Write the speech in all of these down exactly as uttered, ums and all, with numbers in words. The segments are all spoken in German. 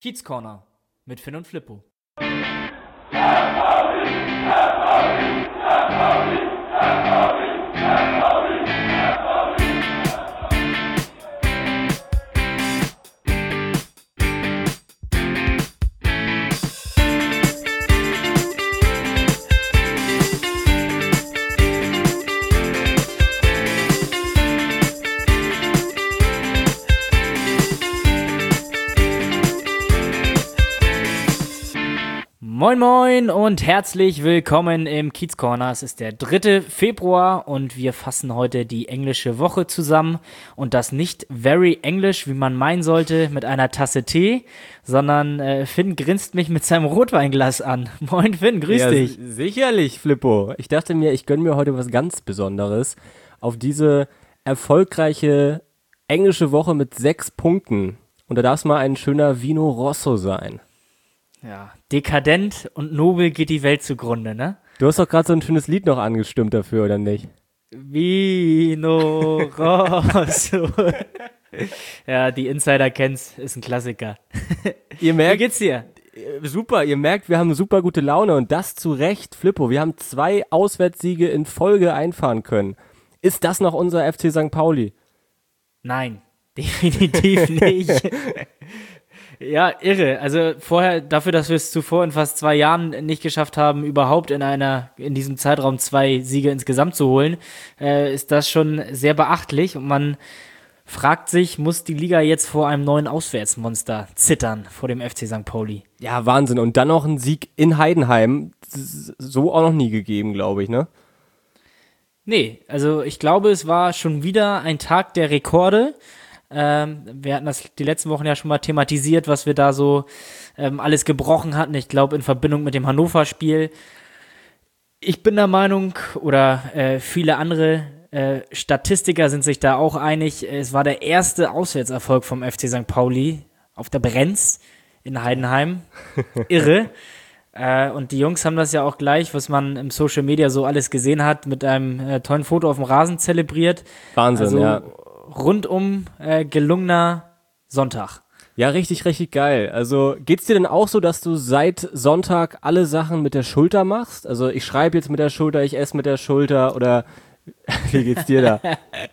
Kiez Corner mit Finn und Flippo. Moin moin und herzlich willkommen im Kiez Corner. Es ist der dritte Februar und wir fassen heute die englische Woche zusammen und das nicht very English, wie man meinen sollte, mit einer Tasse Tee, sondern äh, Finn grinst mich mit seinem Rotweinglas an. Moin Finn, grüß ja, dich. Sicherlich, Flippo. Ich dachte mir, ich gönne mir heute was ganz Besonderes auf diese erfolgreiche englische Woche mit sechs Punkten. Und da darf es mal ein schöner Vino Rosso sein. Ja, dekadent und nobel geht die Welt zugrunde, ne? Du hast doch gerade so ein schönes Lied noch angestimmt dafür, oder nicht? Vino Rosso. Ja, die Insider kennen's, ist ein Klassiker. Ihr merkt, Wie geht's dir? Super, ihr merkt, wir haben super gute Laune und das zu Recht, Flippo. Wir haben zwei Auswärtssiege in Folge einfahren können. Ist das noch unser F C Sankt Pauli? Nein, definitiv nicht. Ja, irre. Also vorher, dafür, dass wir es zuvor in fast zwei Jahren nicht geschafft haben, überhaupt in einer, in diesem Zeitraum zwei Siege insgesamt zu holen, äh, ist das schon sehr beachtlich. Und man fragt sich, muss die Liga jetzt vor einem neuen Auswärtsmonster zittern, vor dem F C Sankt Pauli? Ja, Wahnsinn. Und dann noch ein Sieg in Heidenheim. So auch noch nie gegeben, glaube ich, ne? Nee, also ich glaube, es war schon wieder ein Tag der Rekorde. Ähm, wir hatten das die letzten Wochen ja schon mal thematisiert, was wir da so ähm, alles gebrochen hatten. Ich glaube, in Verbindung mit dem Hannover-Spiel. Ich bin der Meinung, oder äh, viele andere äh, Statistiker sind sich da auch einig, es war der erste Auswärtserfolg vom F C Sankt Pauli auf der Brenz in Heidenheim. Irre. Äh, und die Jungs haben das ja auch gleich, was man im Social Media so alles gesehen hat, mit einem äh, tollen Foto auf dem Rasen zelebriert. Wahnsinn, also, ja. Rundum äh, gelungener Sonntag. Ja, richtig, richtig geil. Also geht's dir denn auch so, dass du seit Sonntag alle Sachen mit der Schulter machst? Also ich schreibe jetzt mit der Schulter, ich esse mit der Schulter oder wie geht's dir da?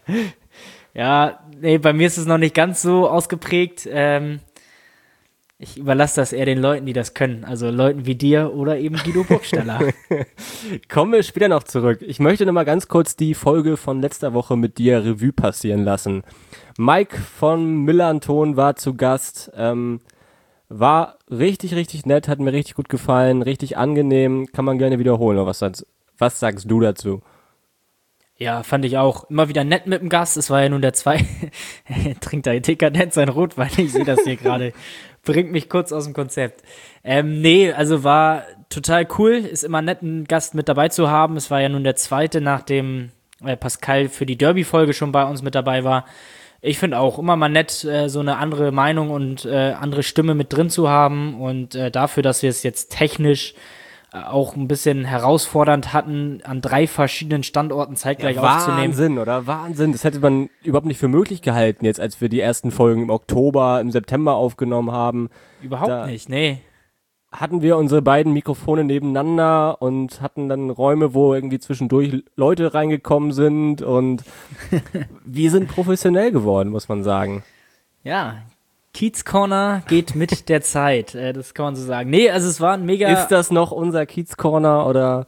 Ja, nee, bei mir ist es noch nicht ganz so ausgeprägt. Ähm, ich überlasse das eher den Leuten, die das können. Also Leuten wie dir oder eben Guido Burgstaller. Kommen wir später noch zurück. Ich möchte noch mal ganz kurz die Folge von letzter Woche mit dir Revue passieren lassen. Mike von Millanton war zu Gast. Ähm, war richtig, richtig nett, hat mir richtig gut gefallen, richtig angenehm. Kann man gerne wiederholen. Was, was sagst du dazu? Ja, fand ich auch. Immer wieder nett mit dem Gast. Es war ja nun der zwei. Trinkt da dekadent sein Rotwein. Ich sehe das hier gerade. Bringt mich kurz aus dem Konzept. Ähm, nee, also war total cool. Ist immer nett, einen Gast mit dabei zu haben. Es war ja nun der zweite, nachdem äh, Pascal für die Derby-Folge schon bei uns mit dabei war. Ich finde auch immer mal nett, äh, so eine andere Meinung und äh, andere Stimme mit drin zu haben. Und äh, dafür, dass wir es jetzt technisch äh, auch ein bisschen herausfordernd hatten, an drei verschiedenen Standorten zeitgleich ja, aufzunehmen. Wahnsinn, oder? Wahnsinn. Das hätte man überhaupt nicht für möglich gehalten, jetzt als wir die ersten Folgen im Oktober, im September aufgenommen haben. Überhaupt da nicht, nee. Hatten wir unsere beiden Mikrofone nebeneinander und hatten dann Räume, wo irgendwie zwischendurch Leute reingekommen sind und wir sind professionell geworden, muss man sagen. Ja, Kiez Corner geht mit der Zeit, äh, das kann man so sagen. Nee, also es war ein mega... Ist das noch unser Kiez Corner oder...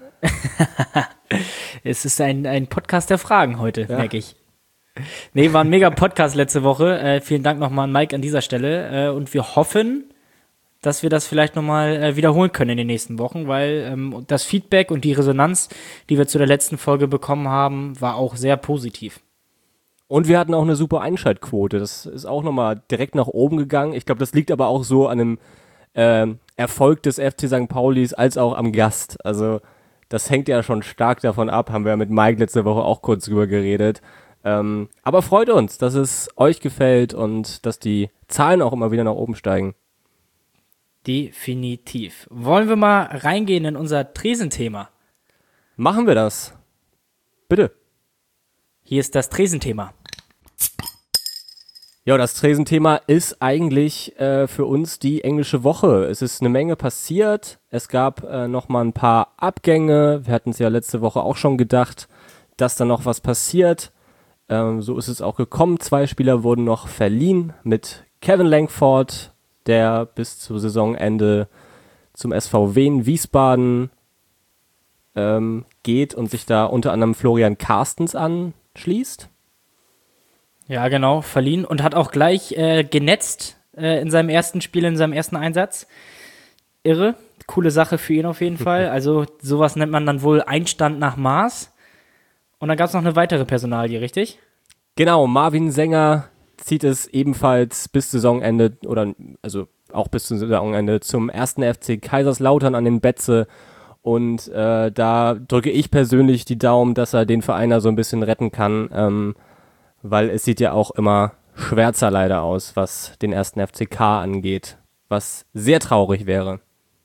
Es ist ein, ein Podcast der Fragen heute, ja. merke ich. Nee, war ein mega Podcast letzte Woche. Äh, vielen Dank nochmal an Mike an dieser Stelle. Äh, und wir hoffen, dass wir das vielleicht nochmal äh, wiederholen können in den nächsten Wochen, weil ähm, das Feedback und die Resonanz, die wir zu der letzten Folge bekommen haben, war auch sehr positiv. Und wir hatten auch eine super Einschaltquote. Das ist auch nochmal direkt nach oben gegangen. Ich glaube, das liegt aber auch so an einem äh, Erfolg des F C Sankt Paulis als auch am Gast. Also das hängt ja schon stark davon ab, haben wir ja mit Mike letzte Woche auch kurz drüber geredet. Ähm, aber freut uns, dass es euch gefällt und dass die Zahlen auch immer wieder nach oben steigen. Definitiv. Wollen wir mal reingehen in unser Tresenthema? Machen wir das. Bitte. Hier ist das Tresenthema. Ja, das Tresenthema ist eigentlich äh, für uns die englische Woche. Es ist eine Menge passiert. Es gab äh, noch mal ein paar Abgänge. Wir hatten es ja letzte Woche auch schon gedacht, dass da noch was passiert. Ähm, so ist es auch gekommen. Zwei Spieler wurden noch verliehen mit Kevin Langford, der bis zu Saisonende zum S V W in Wiesbaden ähm, geht und sich da unter anderem Florian Carstens anschließt. Ja, genau, verliehen und hat auch gleich äh, genetzt äh, in seinem ersten Spiel, in seinem ersten Einsatz. Irre, coole Sache für ihn auf jeden Fall. Also sowas nennt man dann wohl Einstand nach Maß. Und dann gab es noch eine weitere Personalie, richtig? Genau, Marvin Sänger zieht es ebenfalls bis Saisonende oder also auch bis zum Saisonende zum ersten F C Kaiserslautern an den Betze. Und äh, da drücke ich persönlich die Daumen, dass er den Verein da so ein bisschen retten kann. Ähm, weil es sieht ja auch immer schwärzer leider aus, was den ersten F C K angeht, was sehr traurig wäre.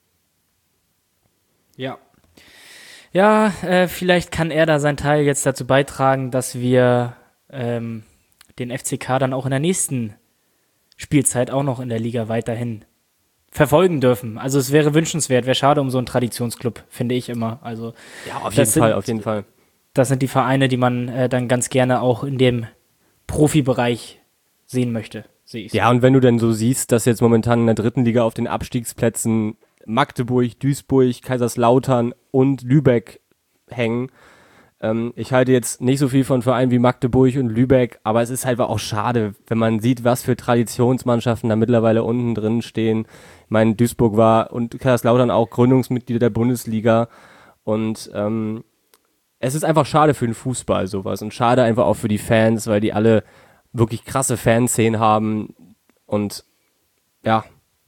Ja. Ja, äh, vielleicht kann er da seinen Teil jetzt dazu beitragen, dass wir ähm, den F C K dann auch in der nächsten Spielzeit auch noch in der Liga weiterhin verfolgen dürfen. Also es wäre wünschenswert, wäre schade um so einen Traditionsclub, finde ich immer. Also ja, auf jeden Fall, auf jeden Fall. Das sind die Vereine, die man äh, dann ganz gerne auch in dem Profibereich sehen möchte, sehe ich. Ja, und wenn du denn so siehst, dass jetzt momentan in der dritten Liga auf den Abstiegsplätzen Magdeburg, Duisburg, Kaiserslautern und Lübeck hängen. Ähm, ich halte jetzt nicht so viel von Vereinen wie Magdeburg und Lübeck, aber es ist halt auch schade, wenn man sieht, was für Traditionsmannschaften da mittlerweile unten drin stehen. Ich meine, Duisburg war und Kaiserslautern auch Gründungsmitglieder der Bundesliga und ähm, es ist einfach schade für den Fußball sowas und schade einfach auch für die Fans, weil die alle wirklich krasse Fanszenen haben und ja.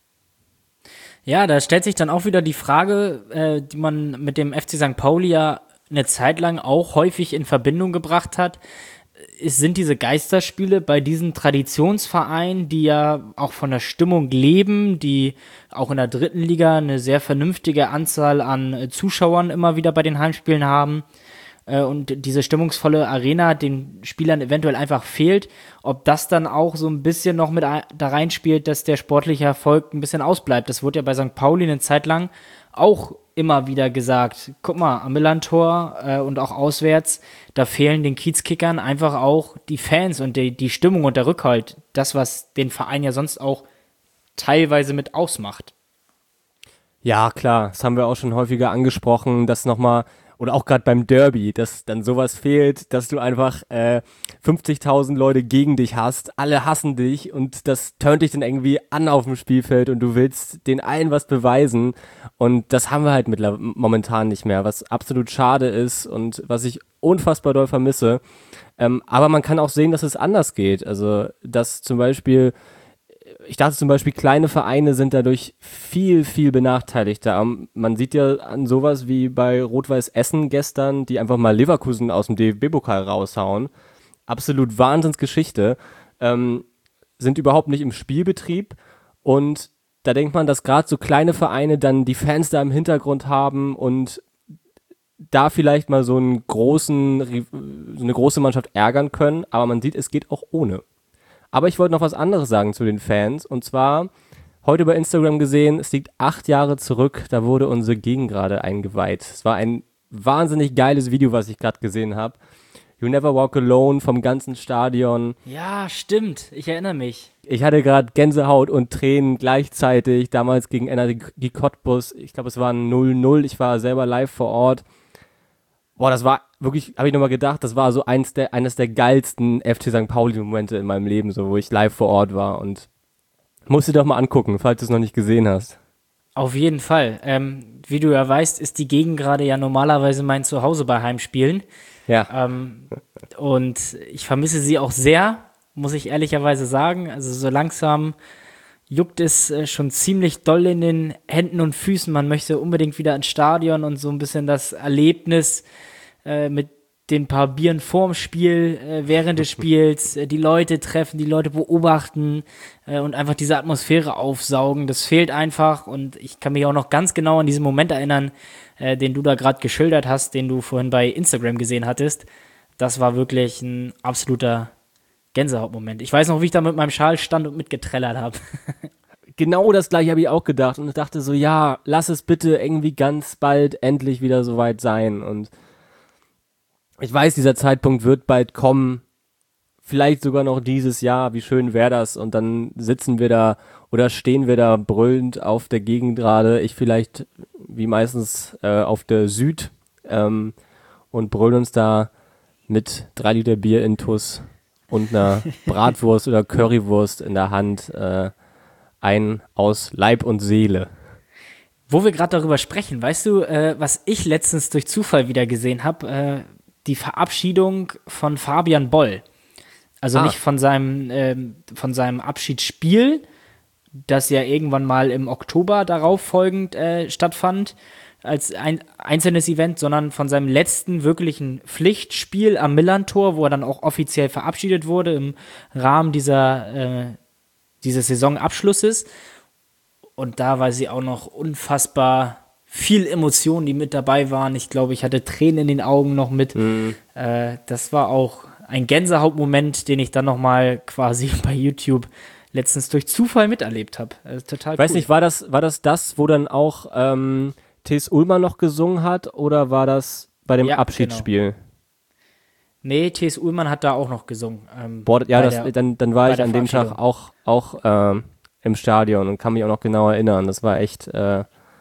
Ja, da stellt sich dann auch wieder die Frage, äh, die man mit dem F C Sankt Pauli ja eine Zeit lang auch häufig in Verbindung gebracht hat. Es sind diese Geisterspiele bei diesen Traditionsvereinen, die ja auch von der Stimmung leben, die auch in der dritten Liga eine sehr vernünftige Anzahl an Zuschauern immer wieder bei den Heimspielen haben. Und diese stimmungsvolle Arena den Spielern eventuell einfach fehlt, ob das dann auch so ein bisschen noch mit da reinspielt, dass der sportliche Erfolg ein bisschen ausbleibt. Das wurde ja bei Sankt Pauli eine Zeit lang auch immer wieder gesagt. Guck mal, am Millantor äh, und auch auswärts, da fehlen den Kiezkickern einfach auch die Fans und die, die Stimmung und der Rückhalt. Das, was den Verein ja sonst auch teilweise mit ausmacht. Ja, klar, das haben wir auch schon häufiger angesprochen, dass nochmal oder auch gerade beim Derby, dass dann sowas fehlt, dass du einfach äh, fünfzigtausend Leute gegen dich hast, alle hassen dich und das turnt dich dann irgendwie an auf dem Spielfeld und du willst den allen was beweisen und das haben wir halt mittler- momentan nicht mehr, was absolut schade ist und was ich unfassbar doll vermisse. Ähm, aber man kann auch sehen, dass es anders geht, also dass zum Beispiel Ich dachte zum Beispiel, kleine Vereine sind dadurch viel, viel benachteiligter. Man sieht ja an sowas wie bei Rot-Weiß Essen gestern, die einfach mal Leverkusen aus dem D F B-Pokal raushauen. Absolut Wahnsinnsgeschichte. Ähm, sind überhaupt nicht im Spielbetrieb. Und da denkt man, dass gerade so kleine Vereine dann die Fans da im Hintergrund haben und da vielleicht mal so einen großen, so eine große Mannschaft ärgern können. Aber man sieht, es geht auch ohne. Aber ich wollte noch was anderes sagen zu den Fans. Und zwar, heute bei Instagram gesehen, es liegt acht Jahre zurück, da wurde unsere Gegengrade eingeweiht. Es war ein wahnsinnig geiles Video, was ich gerade gesehen habe. You Never Walk Alone vom ganzen Stadion. Ja, stimmt. Ich erinnere mich. Ich hatte gerade Gänsehaut und Tränen gleichzeitig. Damals gegen N R G Cottbus. Ich glaube, es war null null. Ich war selber live vor Ort. Boah, das war wirklich, habe ich nochmal gedacht, das war so eins der, eines der geilsten F C Sankt Pauli-Momente in meinem Leben, so wo ich live vor Ort war und musst dir doch mal angucken, falls du es noch nicht gesehen hast. Auf jeden Fall. Ähm, wie du ja weißt, ist die Gegend gerade ja normalerweise mein Zuhause bei Heimspielen. Ja. Ähm, und ich vermisse sie auch sehr, muss ich ehrlicherweise sagen. Also so langsam juckt es äh, schon ziemlich doll in den Händen und Füßen. Man möchte unbedingt wieder ins Stadion und so ein bisschen das Erlebnis äh, mit den paar Bieren vorm Spiel, äh, während des Spiels, äh, die Leute treffen, die Leute beobachten äh, und einfach diese Atmosphäre aufsaugen. Das fehlt einfach und ich kann mich auch noch ganz genau an diesen Moment erinnern, äh, den du da gerade geschildert hast, den du vorhin bei Instagram gesehen hattest. Das war wirklich ein absoluter Gänsehautmoment. Ich weiß noch, wie ich da mit meinem Schal stand und mitgetrellert habe. Genau das gleiche habe ich auch gedacht und ich dachte so, ja, lass es bitte irgendwie ganz bald endlich wieder soweit sein. Und ich weiß, dieser Zeitpunkt wird bald kommen, vielleicht sogar noch dieses Jahr, wie schön wäre das. Und dann sitzen wir da oder stehen wir da brüllend auf der Gegengrade, ich vielleicht wie meistens äh, auf der Süd ähm, und brüllen uns da mit drei Liter Bier in Tuss und einer Bratwurst oder Currywurst in der Hand äh, ein aus Leib und Seele. Wo wir gerade darüber sprechen, weißt du, äh, was ich letztens durch Zufall wieder gesehen habe? Äh, die Verabschiedung von Fabian Boll. Also Ah. nicht von seinem, ähm, von seinem Abschiedsspiel, das ja irgendwann mal im Oktober darauf folgend äh, stattfand, als ein einzelnes Event, sondern von seinem letzten wirklichen Pflichtspiel am Millerntor, wo er dann auch offiziell verabschiedet wurde im Rahmen dieser, äh, dieses Saisonabschlusses. Und da war sie auch noch unfassbar viel Emotionen, die mit dabei waren. Ich glaube, ich hatte Tränen in den Augen noch mit. Mhm. Äh, das war auch ein Gänsehautmoment, den ich dann nochmal quasi bei YouTube letztens durch Zufall miterlebt habe. Total Ich weiß cool. nicht, war das, war das das, wo dann auch ähm, T S Ullmann noch gesungen hat oder war das bei dem Ja, Abschiedsspiel? Genau. Nee, T S Ullmann hat da auch noch gesungen. Ähm, Boah, ja, das, der, dann, dann war ich der an dem Tag auch, auch ähm, im Stadion und kann mich auch noch genau erinnern. Das war echt äh,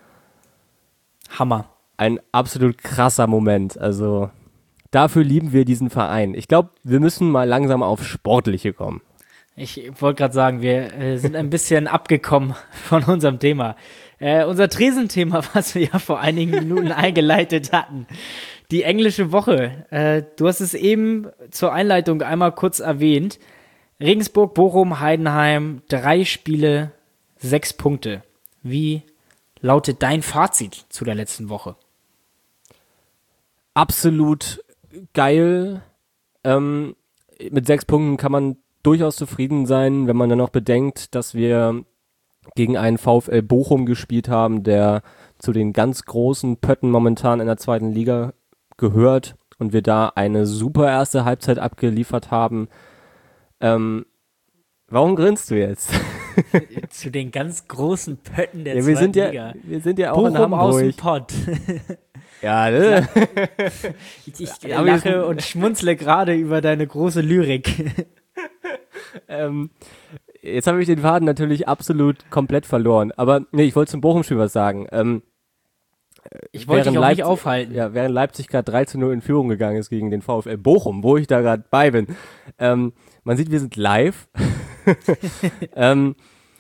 Hammer. Ein absolut krasser Moment. Also dafür lieben wir diesen Verein. Ich glaube, wir müssen mal langsam auf Sportliche kommen. Ich wollte gerade sagen, wir äh, sind ein bisschen abgekommen von unserem Thema. Äh, unser Tresenthema, was wir ja vor einigen Minuten eingeleitet hatten. Die englische Woche. Äh, du hast es eben zur Einleitung einmal kurz erwähnt. Regensburg, Bochum, Heidenheim, drei Spiele, sechs Punkte. Wie lautet dein Fazit zu der letzten Woche? Absolut geil. Ähm, mit sechs Punkten kann man durchaus zufrieden sein, wenn man dann noch bedenkt, dass wir gegen einen VfL Bochum gespielt haben, der zu den ganz großen Pötten momentan in der zweiten Liga gehört und wir da eine super erste Halbzeit abgeliefert haben. Ähm, warum grinst du jetzt? Zu den ganz großen Pötten der ja, wir zweiten sind ja, Liga. Wir sind ja auch Bochum in Hamburg. aus dem Pott. Ja, ne? Ich, ich lache und schmunzle gerade über deine große Lyrik. ähm, jetzt habe ich den Faden natürlich absolut komplett verloren. Aber nee, ich wollte zum Bochum-Spiel was sagen. Ähm, ich wollte dich auch Leipzig, nicht aufhalten. Ja, während Leipzig gerade drei zu null in Führung gegangen ist gegen den VfL Bochum, wo ich da gerade bei bin. Ähm, man sieht, wir sind live. ähm,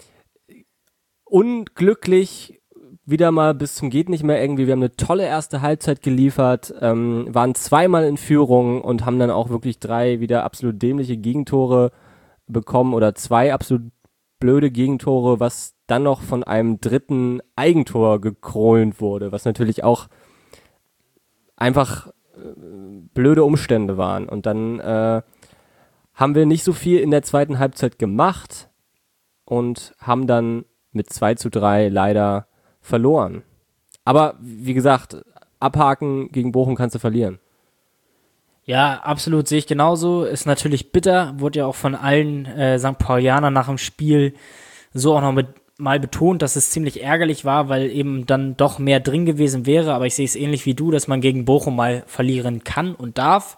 unglücklich wieder mal bis zum geht nicht mehr irgendwie. Wir haben eine tolle erste Halbzeit geliefert, ähm, waren zweimal in Führung und haben dann auch wirklich drei wieder absolut dämliche Gegentore bekommen oder zwei absolut blöde Gegentore, was dann noch von einem dritten Eigentor gekrönt wurde, was natürlich auch einfach äh, blöde Umstände waren. Und dann äh, haben wir nicht so viel in der zweiten Halbzeit gemacht und haben dann mit zwei zu drei leider verloren. Aber wie gesagt, abhaken gegen Bochum kannst du verlieren. Ja, absolut, sehe ich genauso. Ist natürlich bitter, wurde ja auch von allen äh, Sankt Paulianern nach dem Spiel so auch noch mit, mal betont, dass es ziemlich ärgerlich war, weil eben dann doch mehr drin gewesen wäre. Aber ich sehe es ähnlich wie du, dass man gegen Bochum mal verlieren kann und darf.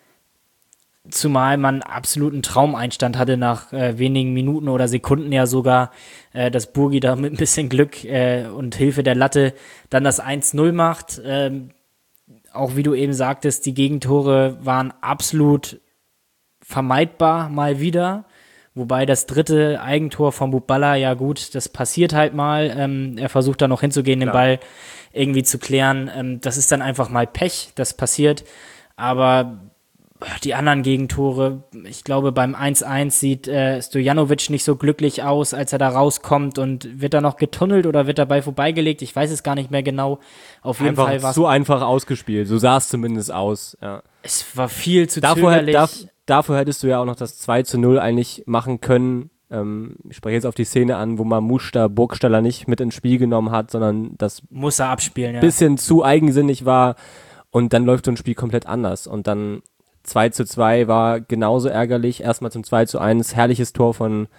Zumal man absoluten Traumeinstand hatte nach äh, wenigen Minuten oder Sekunden ja sogar, äh, dass Burgi da mit ein bisschen Glück äh, und Hilfe der Latte dann das eins null macht. Ähm, auch wie du eben sagtest, die Gegentore waren absolut vermeidbar mal wieder. Wobei das dritte Eigentor von Buballa, ja gut, das passiert halt mal. Ähm, er versucht da noch hinzugehen, den Klar. Ball irgendwie zu klären. Ähm, das ist dann einfach mal Pech, das passiert. Aber die anderen Gegentore, ich glaube, beim eins eins sieht äh, Stojanovic nicht so glücklich aus, als er da rauskommt und wird da noch getunnelt oder wird dabei vorbeigelegt? Ich weiß es gar nicht mehr genau. Auf jeden Einfach Fall war es. zu einfach ausgespielt, so sah es zumindest aus. Ja. Es war viel zu Davor, zögerlich. darf, dafür hättest du ja auch noch das zwei zu null eigentlich machen können. Ähm, ich spreche jetzt auf die Szene an, wo Mamouche da Burgstaller nicht mit ins Spiel genommen hat, sondern das Muss er abspielen, ja. bisschen zu eigensinnig war und dann läuft so ein Spiel komplett anders und dann zwei zu zwei war genauso ärgerlich. Erstmal zum zwei zu eins, herrliches Tor von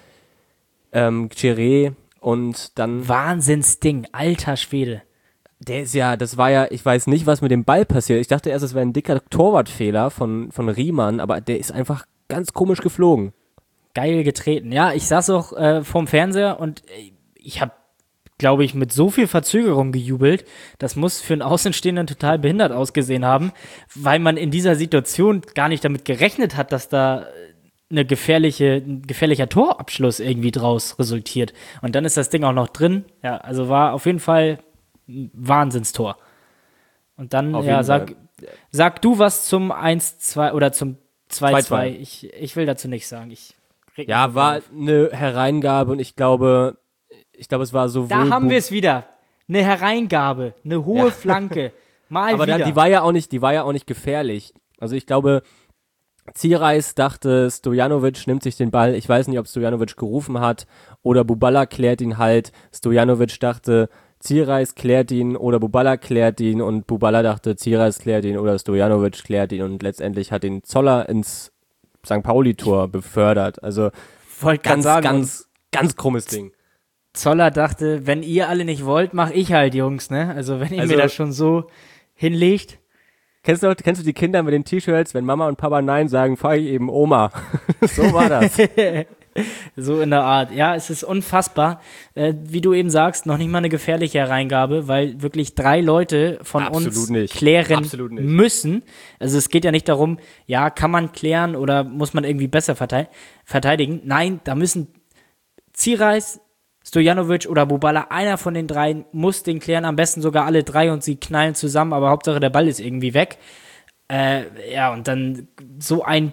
ähm, Chiré und dann... Wahnsinnsding, alter Schwede. Der ist ja, das war ja, ich weiß nicht, was mit dem Ball passiert. Ich dachte erst, es wäre ein dicker Torwartfehler von, von Riemann, aber der ist einfach ganz komisch geflogen. Geil getreten. Ja, ich saß auch äh, vorm Fernseher und äh, ich habe, glaube ich, mit so viel Verzögerung gejubelt. Das muss für einen Außenstehenden total behindert ausgesehen haben, weil man in dieser Situation gar nicht damit gerechnet hat, dass da eine gefährliche, ein gefährlicher Torabschluss irgendwie draus resultiert. Und dann ist das Ding auch noch drin. Ja, also war auf jeden Fall ein Wahnsinnstor. Und dann, Auf ja, jeden sag, Fall. sag du was zum eins zwei oder zum zwei zwei. zwei zwei. Ich, ich will dazu nichts sagen. Ich reg mich Ja, nicht war auf. eine Hereingabe und ich glaube, ich glaube, es war sowohl... Da haben Bu- wir es wieder. Eine Hereingabe, eine hohe Ja. Flanke. Mal Aber wieder. da, die war ja auch nicht, die war ja auch nicht gefährlich. Also ich glaube, Zierreis dachte, Stojanovic nimmt sich den Ball. Ich weiß nicht, ob Stojanovic gerufen hat oder Buballa klärt ihn halt. Stojanovic dachte, Zierreis klärt ihn oder Buballa klärt ihn und Buballa dachte, Zierreis klärt ihn oder Stojanovic klärt ihn und letztendlich hat ihn Zoller ins Sankt Pauli-Tor befördert. Also Wollte grad ganz, sagen, ganz, ganz krummes Ding. Zoller dachte, wenn ihr alle nicht wollt, mach ich halt, Jungs, ne? Also wenn ihr Also- mir das schon so hinlegt. Kennst du, kennst du die Kinder mit den T-Shirts, wenn Mama und Papa Nein sagen, frage ich eben Oma. So war das. So in der Art. Ja, es ist unfassbar. Äh, wie du eben sagst, noch nicht mal eine gefährliche Hereingabe, weil wirklich drei Leute von Absolut uns nicht. klären Absolut nicht. müssen. Also es geht ja nicht darum, ja, kann man klären oder muss man irgendwie besser vertei- verteidigen. Nein, da müssen Zierreis, Stojanovic oder Buballa, einer von den dreien muss den klären, am besten sogar alle drei und sie knallen zusammen, aber Hauptsache der Ball ist irgendwie weg. Äh, ja, und dann so ein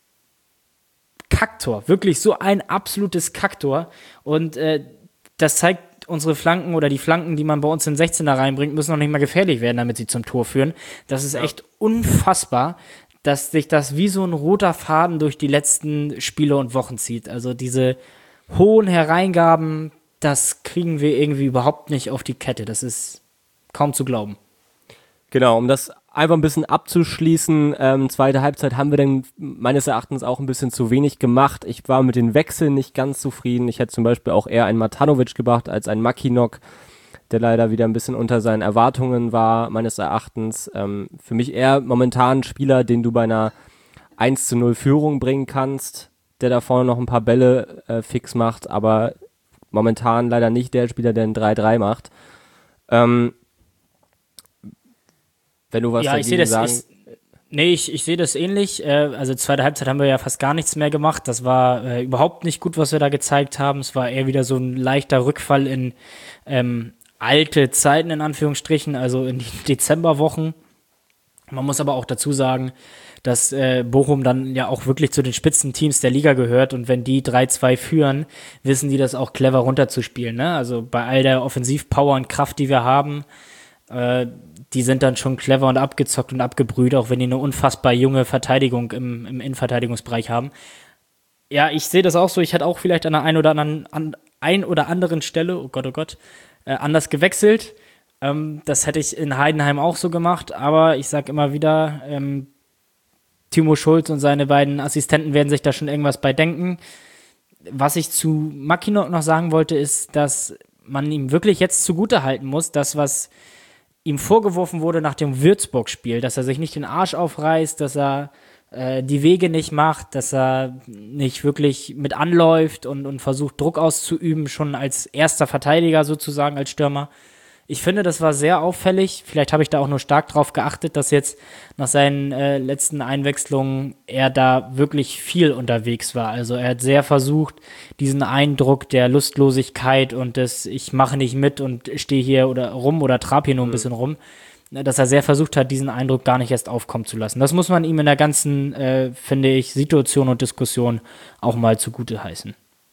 Kacktor, wirklich so ein absolutes Kacktor. Und äh, das zeigt, unsere Flanken oder die Flanken, die man bei uns in sechzehner reinbringt, müssen noch nicht mal gefährlich werden, damit sie zum Tor führen. Das ist echt unfassbar, dass sich das wie so ein roter Faden durch die letzten Spiele und Wochen zieht. Also diese hohen Hereingaben, das kriegen wir irgendwie überhaupt nicht auf die Kette. Das ist kaum zu glauben. Genau, um das einfach ein bisschen abzuschließen, ähm, zweite Halbzeit haben wir dann meines Erachtens auch ein bisschen zu wenig gemacht. Ich war mit den Wechseln nicht ganz zufrieden. Ich hätte zum Beispiel auch eher einen Matanovic gebracht als einen Makinok, der leider wieder ein bisschen unter seinen Erwartungen war, meines Erachtens. Ähm, für mich eher momentan ein Spieler, den du bei einer eins zu null Führung bringen kannst, der da vorne noch ein paar Bälle äh, fix macht, aber momentan leider nicht der Spieler, der ein drei drei macht. Ähm, Wenn du was Ja, ich sehe dagegen das. sagen... Ich, nee, ich, ich sehe das ähnlich. Äh, also zweite Halbzeit haben wir ja fast gar nichts mehr gemacht. Das war äh, überhaupt nicht gut, was wir da gezeigt haben. Es war eher wieder so ein leichter Rückfall in ähm, alte Zeiten, in Anführungsstrichen, also in die Dezemberwochen. Man muss aber auch dazu sagen, dass äh, Bochum dann ja auch wirklich zu den Spitzenteams der Liga gehört und wenn die drei zwei führen, wissen die das auch clever runterzuspielen. Ne? Also bei all der Offensivpower und Kraft, die wir haben, äh, die sind dann schon clever und abgezockt und abgebrüht, auch wenn die eine unfassbar junge Verteidigung im, im Innenverteidigungsbereich haben. Ja, ich sehe das auch so. Ich hätte auch vielleicht an der einen oder anderen, an ein oder anderen Stelle, oh Gott, oh Gott, äh, anders gewechselt. Ähm, das hätte ich in Heidenheim auch so gemacht, aber ich sage immer wieder, ähm, Timo Schulz und seine beiden Assistenten werden sich da schon irgendwas bei denken. Was ich zu Makinok noch sagen wollte, ist, dass man ihm wirklich jetzt zugutehalten muss, das, was ihm vorgeworfen wurde nach dem Würzburg-Spiel, dass er sich nicht den Arsch aufreißt, dass er äh, die Wege nicht macht, dass er nicht wirklich mit anläuft und, und versucht, Druck auszuüben, schon als erster Verteidiger sozusagen, als Stürmer. Ich finde, das war sehr auffällig. Vielleicht habe ich da auch nur stark drauf geachtet, dass jetzt nach seinen äh, letzten Einwechslungen er da wirklich viel unterwegs war. Also er hat sehr versucht, diesen Eindruck der Lustlosigkeit und des ich mache nicht mit und stehe hier oder rum oder trab hier nur ein bisschen rum, dass er sehr versucht hat, diesen Eindruck gar nicht erst aufkommen zu lassen. Das muss man ihm in der ganzen, äh, finde ich, Situation und Diskussion auch mal zugute heißen.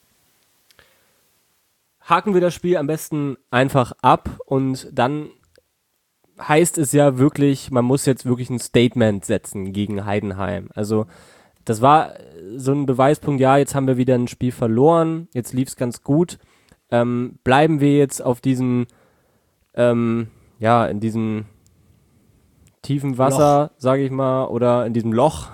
Haken wir das Spiel am besten einfach ab und dann heißt es ja wirklich, man muss jetzt wirklich ein Statement setzen gegen Heidenheim. Also das war so ein Beweispunkt, ja, jetzt haben wir wieder ein Spiel verloren, jetzt lief es ganz gut. Ähm, bleiben wir jetzt auf diesem, ähm, ja, in diesem tiefen Wasser, sage ich mal, oder in diesem Loch?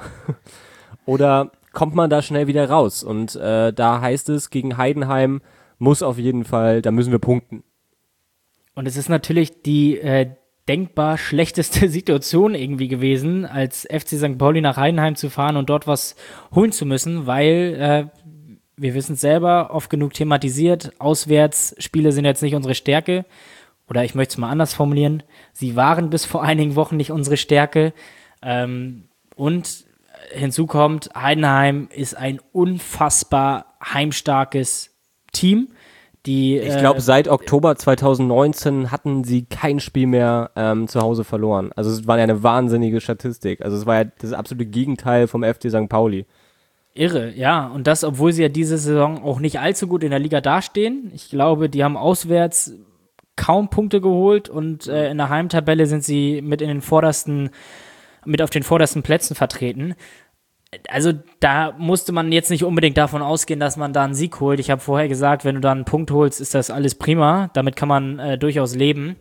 Oder kommt man da schnell wieder raus? Und äh, da heißt es, gegen Heidenheim muss auf jeden Fall, da müssen wir punkten. Und es ist natürlich die äh, denkbar schlechteste Situation irgendwie gewesen, als F C Sankt Pauli nach Heidenheim zu fahren und dort was holen zu müssen, weil äh, wir wissen es selber, oft genug thematisiert, Auswärtsspiele sind jetzt nicht unsere Stärke. Oder ich möchte es mal anders formulieren, sie waren bis vor einigen Wochen nicht unsere Stärke. Ähm, und hinzu kommt, Heidenheim ist ein unfassbar heimstarkes Team. Die, ich glaube, äh, seit Oktober zwanzig neunzehn hatten sie kein Spiel mehr ähm, zu Hause verloren. Also es war ja eine wahnsinnige Statistik. Also es war ja das absolute Gegenteil vom F C Sankt Pauli. Irre, ja. Und das, obwohl sie ja diese Saison auch nicht allzu gut in der Liga dastehen. Ich glaube, die haben auswärts kaum Punkte geholt und äh, in der Heimtabelle sind sie mit in den vordersten, mit auf den vordersten Plätzen vertreten. Also da musste man jetzt nicht unbedingt davon ausgehen, dass man da einen Sieg holt. Ich habe vorher gesagt, wenn du da einen Punkt holst, ist das alles prima. Damit kann man äh, durchaus leben.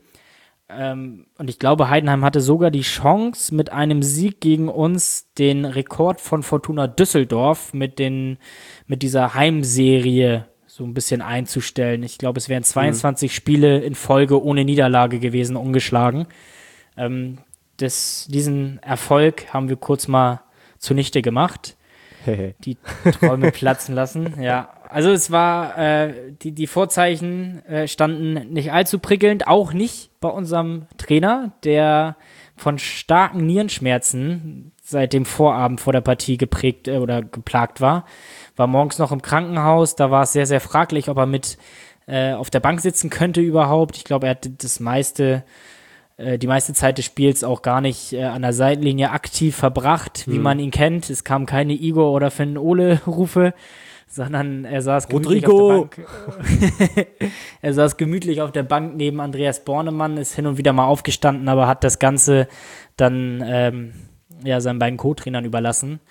Ähm, und ich glaube, Heidenheim hatte sogar die Chance, mit einem Sieg gegen uns den Rekord von Fortuna Düsseldorf mit, den, mit dieser Heimserie so ein bisschen einzustellen. Ich glaube, es wären zweiundzwanzig mhm. Spiele in Folge ohne Niederlage gewesen, ungeschlagen. Ähm, das, diesen Erfolg haben wir kurz mal zunichte gemacht. Die Träume platzen lassen, ja. Also es war, äh, die, die Vorzeichen äh, standen nicht allzu prickelnd, auch nicht bei unserem Trainer, der von starken Nierenschmerzen seit dem Vorabend vor der Partie geprägt äh, oder geplagt war. War morgens noch im Krankenhaus, da war es sehr, sehr fraglich, ob er mit äh, auf der Bank sitzen könnte überhaupt. Ich glaube, er hat das meiste die meiste Zeit des Spiels auch gar nicht äh, an der Seitenlinie aktiv verbracht, wie mhm. man ihn kennt. Es kamen keine Igor oder Finn Ole-Rufe, sondern er saß gemütlich Rodrigo. auf der Bank. Er saß gemütlich auf der Bank neben Andreas Bornemann, ist hin und wieder mal aufgestanden, aber hat das Ganze dann ähm, ja, seinen beiden Co-Trainern überlassen.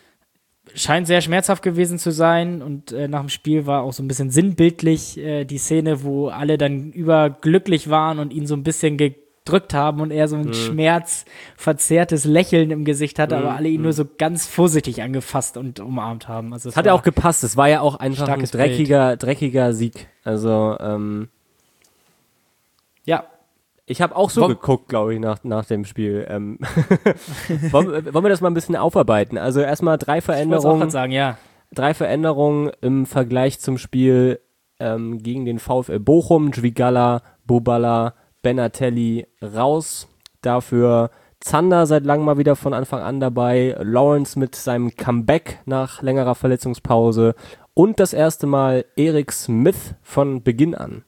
Scheint sehr schmerzhaft gewesen zu sein und äh, nach dem Spiel war auch so ein bisschen sinnbildlich äh, die Szene, wo alle dann überglücklich waren und ihn so ein bisschen ge drückt haben und er so ein mhm. schmerzverzerrtes Lächeln im Gesicht hatte, mhm. aber alle ihn nur so ganz vorsichtig angefasst und umarmt haben. Also es hat ja auch gepasst, es war ja auch einfach ein dreckiger, dreckiger Sieg. Also, ähm, ja. Ich habe auch so Wom- geguckt, glaube ich, nach, nach dem Spiel. Ähm wollen, wollen wir das mal ein bisschen aufarbeiten? Also erstmal drei Veränderungen. Ich sagen, ja. Drei Veränderungen im Vergleich zum Spiel ähm, gegen den VfL Bochum, Dźwigała, Bubala, Benatelli raus, dafür Zander seit langem mal wieder von Anfang an dabei, Lawrence mit seinem Comeback nach längerer Verletzungspause und das erste Mal Eric Smith von Beginn an.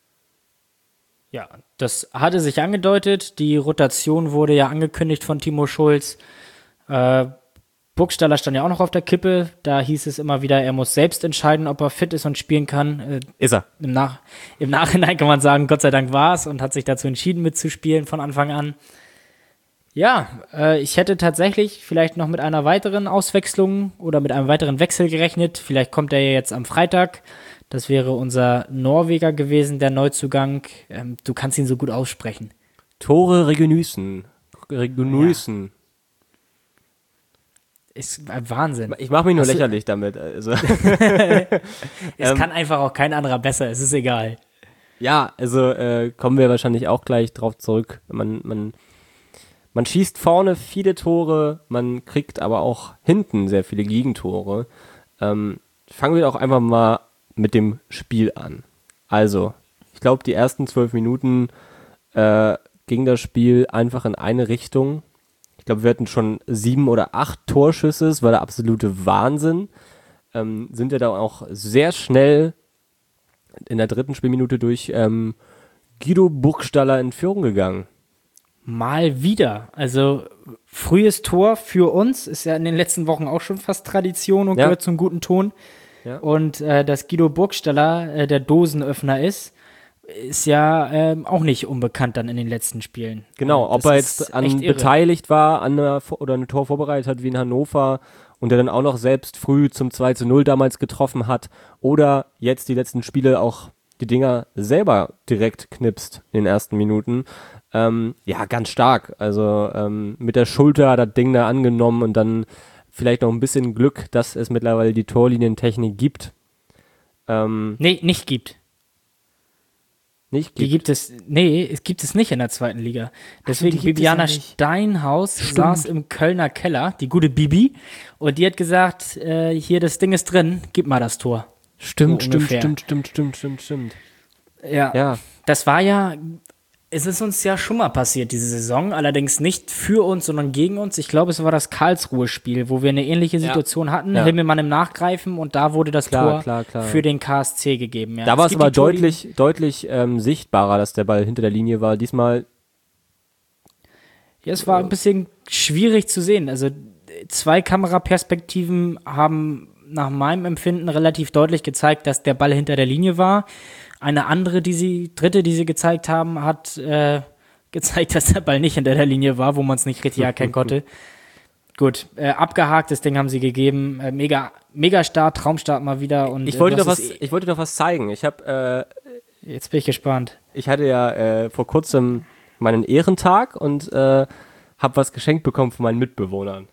Ja, das hatte sich angedeutet, die Rotation wurde ja angekündigt von Timo Schulz. Äh, Burgstaller stand ja auch noch auf der Kippe, da hieß es immer wieder, er muss selbst entscheiden, ob er fit ist und spielen kann. Äh, ist er. Im, Nach- Im Nachhinein kann man sagen, Gott sei Dank war es und hat sich dazu entschieden mitzuspielen von Anfang an. Ja, äh, ich hätte tatsächlich vielleicht noch mit einer weiteren Auswechslung oder mit einem weiteren Wechsel gerechnet. Vielleicht kommt er ja jetzt am Freitag. Das wäre unser Norweger gewesen, der Neuzugang. Ähm, du kannst ihn so gut aussprechen. Tore Regenüssen. Regenüssen. Ja. Ist ein Wahnsinn. Ich mache mich nur Hast lächerlich du, damit. Also. Es ähm, kann einfach auch kein anderer besser, es ist egal. Ja, also äh, kommen wir wahrscheinlich auch gleich drauf zurück. Man, man, man schießt vorne viele Tore, man kriegt aber auch hinten sehr viele Gegentore. Ähm, fangen wir auch einfach mal mit dem Spiel an. Also, ich glaube, die ersten zwölf Minuten äh, ging das Spiel einfach in eine Richtung. Ich glaube, wir hatten schon sieben oder acht Torschüsse, das war der absolute Wahnsinn. Ähm, sind ja da auch sehr schnell in der dritten Spielminute durch ähm, Guido Burgstaller in Führung gegangen. Mal wieder. Also frühes Tor für uns, ist ja in den letzten Wochen auch schon fast Tradition und ja. gehört zum guten Ton. Ja. Und äh, dass Guido Burgstaller äh, der Dosenöffner ist, ist ja ähm, auch nicht unbekannt dann in den letzten Spielen. Genau, ob er jetzt an beteiligt war an einer, oder ein Tor vorbereitet hat wie in Hannover und der dann auch noch selbst früh zum zwei zu null damals getroffen hat oder jetzt die letzten Spiele auch die Dinger selber direkt knipst in den ersten Minuten. Ähm, ja, ganz stark. Also ähm, mit der Schulter das Ding da angenommen und dann vielleicht noch ein bisschen Glück, dass es mittlerweile die Torlinientechnik gibt. Ähm, Nee, nicht gibt. nicht gibt. Die gibt es, nee, es gibt es nicht in der zweiten Liga. Deswegen, die gibt es Bibiana ja nicht. Steinhaus Stimmt. saß im Kölner Keller, die gute Bibi, und die hat gesagt, äh, hier, das Ding ist drin, gib mal das Tor. Stimmt, So stimmt, ungefähr. stimmt, stimmt, stimmt, stimmt, stimmt. Ja. Ja, Das war ja, es ist uns ja schon mal passiert diese Saison, allerdings nicht für uns, sondern gegen uns. Ich glaube, es war das Karlsruhe-Spiel, wo wir eine ähnliche Situation hatten, Ja. Himmelmann im Nachgreifen und da wurde das Klar, Tor klar, klar. für den K S C gegeben. Ja. da war es gibt aber die Torlin- deutlich, deutlich ähm, sichtbarer, dass der Ball hinter der Linie war. Diesmal, Ja, es war ein bisschen schwierig zu sehen. Also zwei Kameraperspektiven haben nach meinem Empfinden relativ deutlich gezeigt, dass der Ball hinter der Linie war. Eine andere, die sie, dritte, die sie gezeigt haben, hat äh, gezeigt, dass der Ball nicht hinter der Linie war, wo man es nicht richtig erkennen konnte. Gut, äh, abgehakt, das Ding haben sie gegeben. Äh, mega, mega Start, Traumstart mal wieder. Und, ich äh, wollte du doch hast was, es- ich wollte doch was zeigen. Ich habe, äh, Jetzt bin ich gespannt. ich hatte ja äh, vor kurzem meinen Ehrentag und äh, habe was geschenkt bekommen von meinen Mitbewohnern.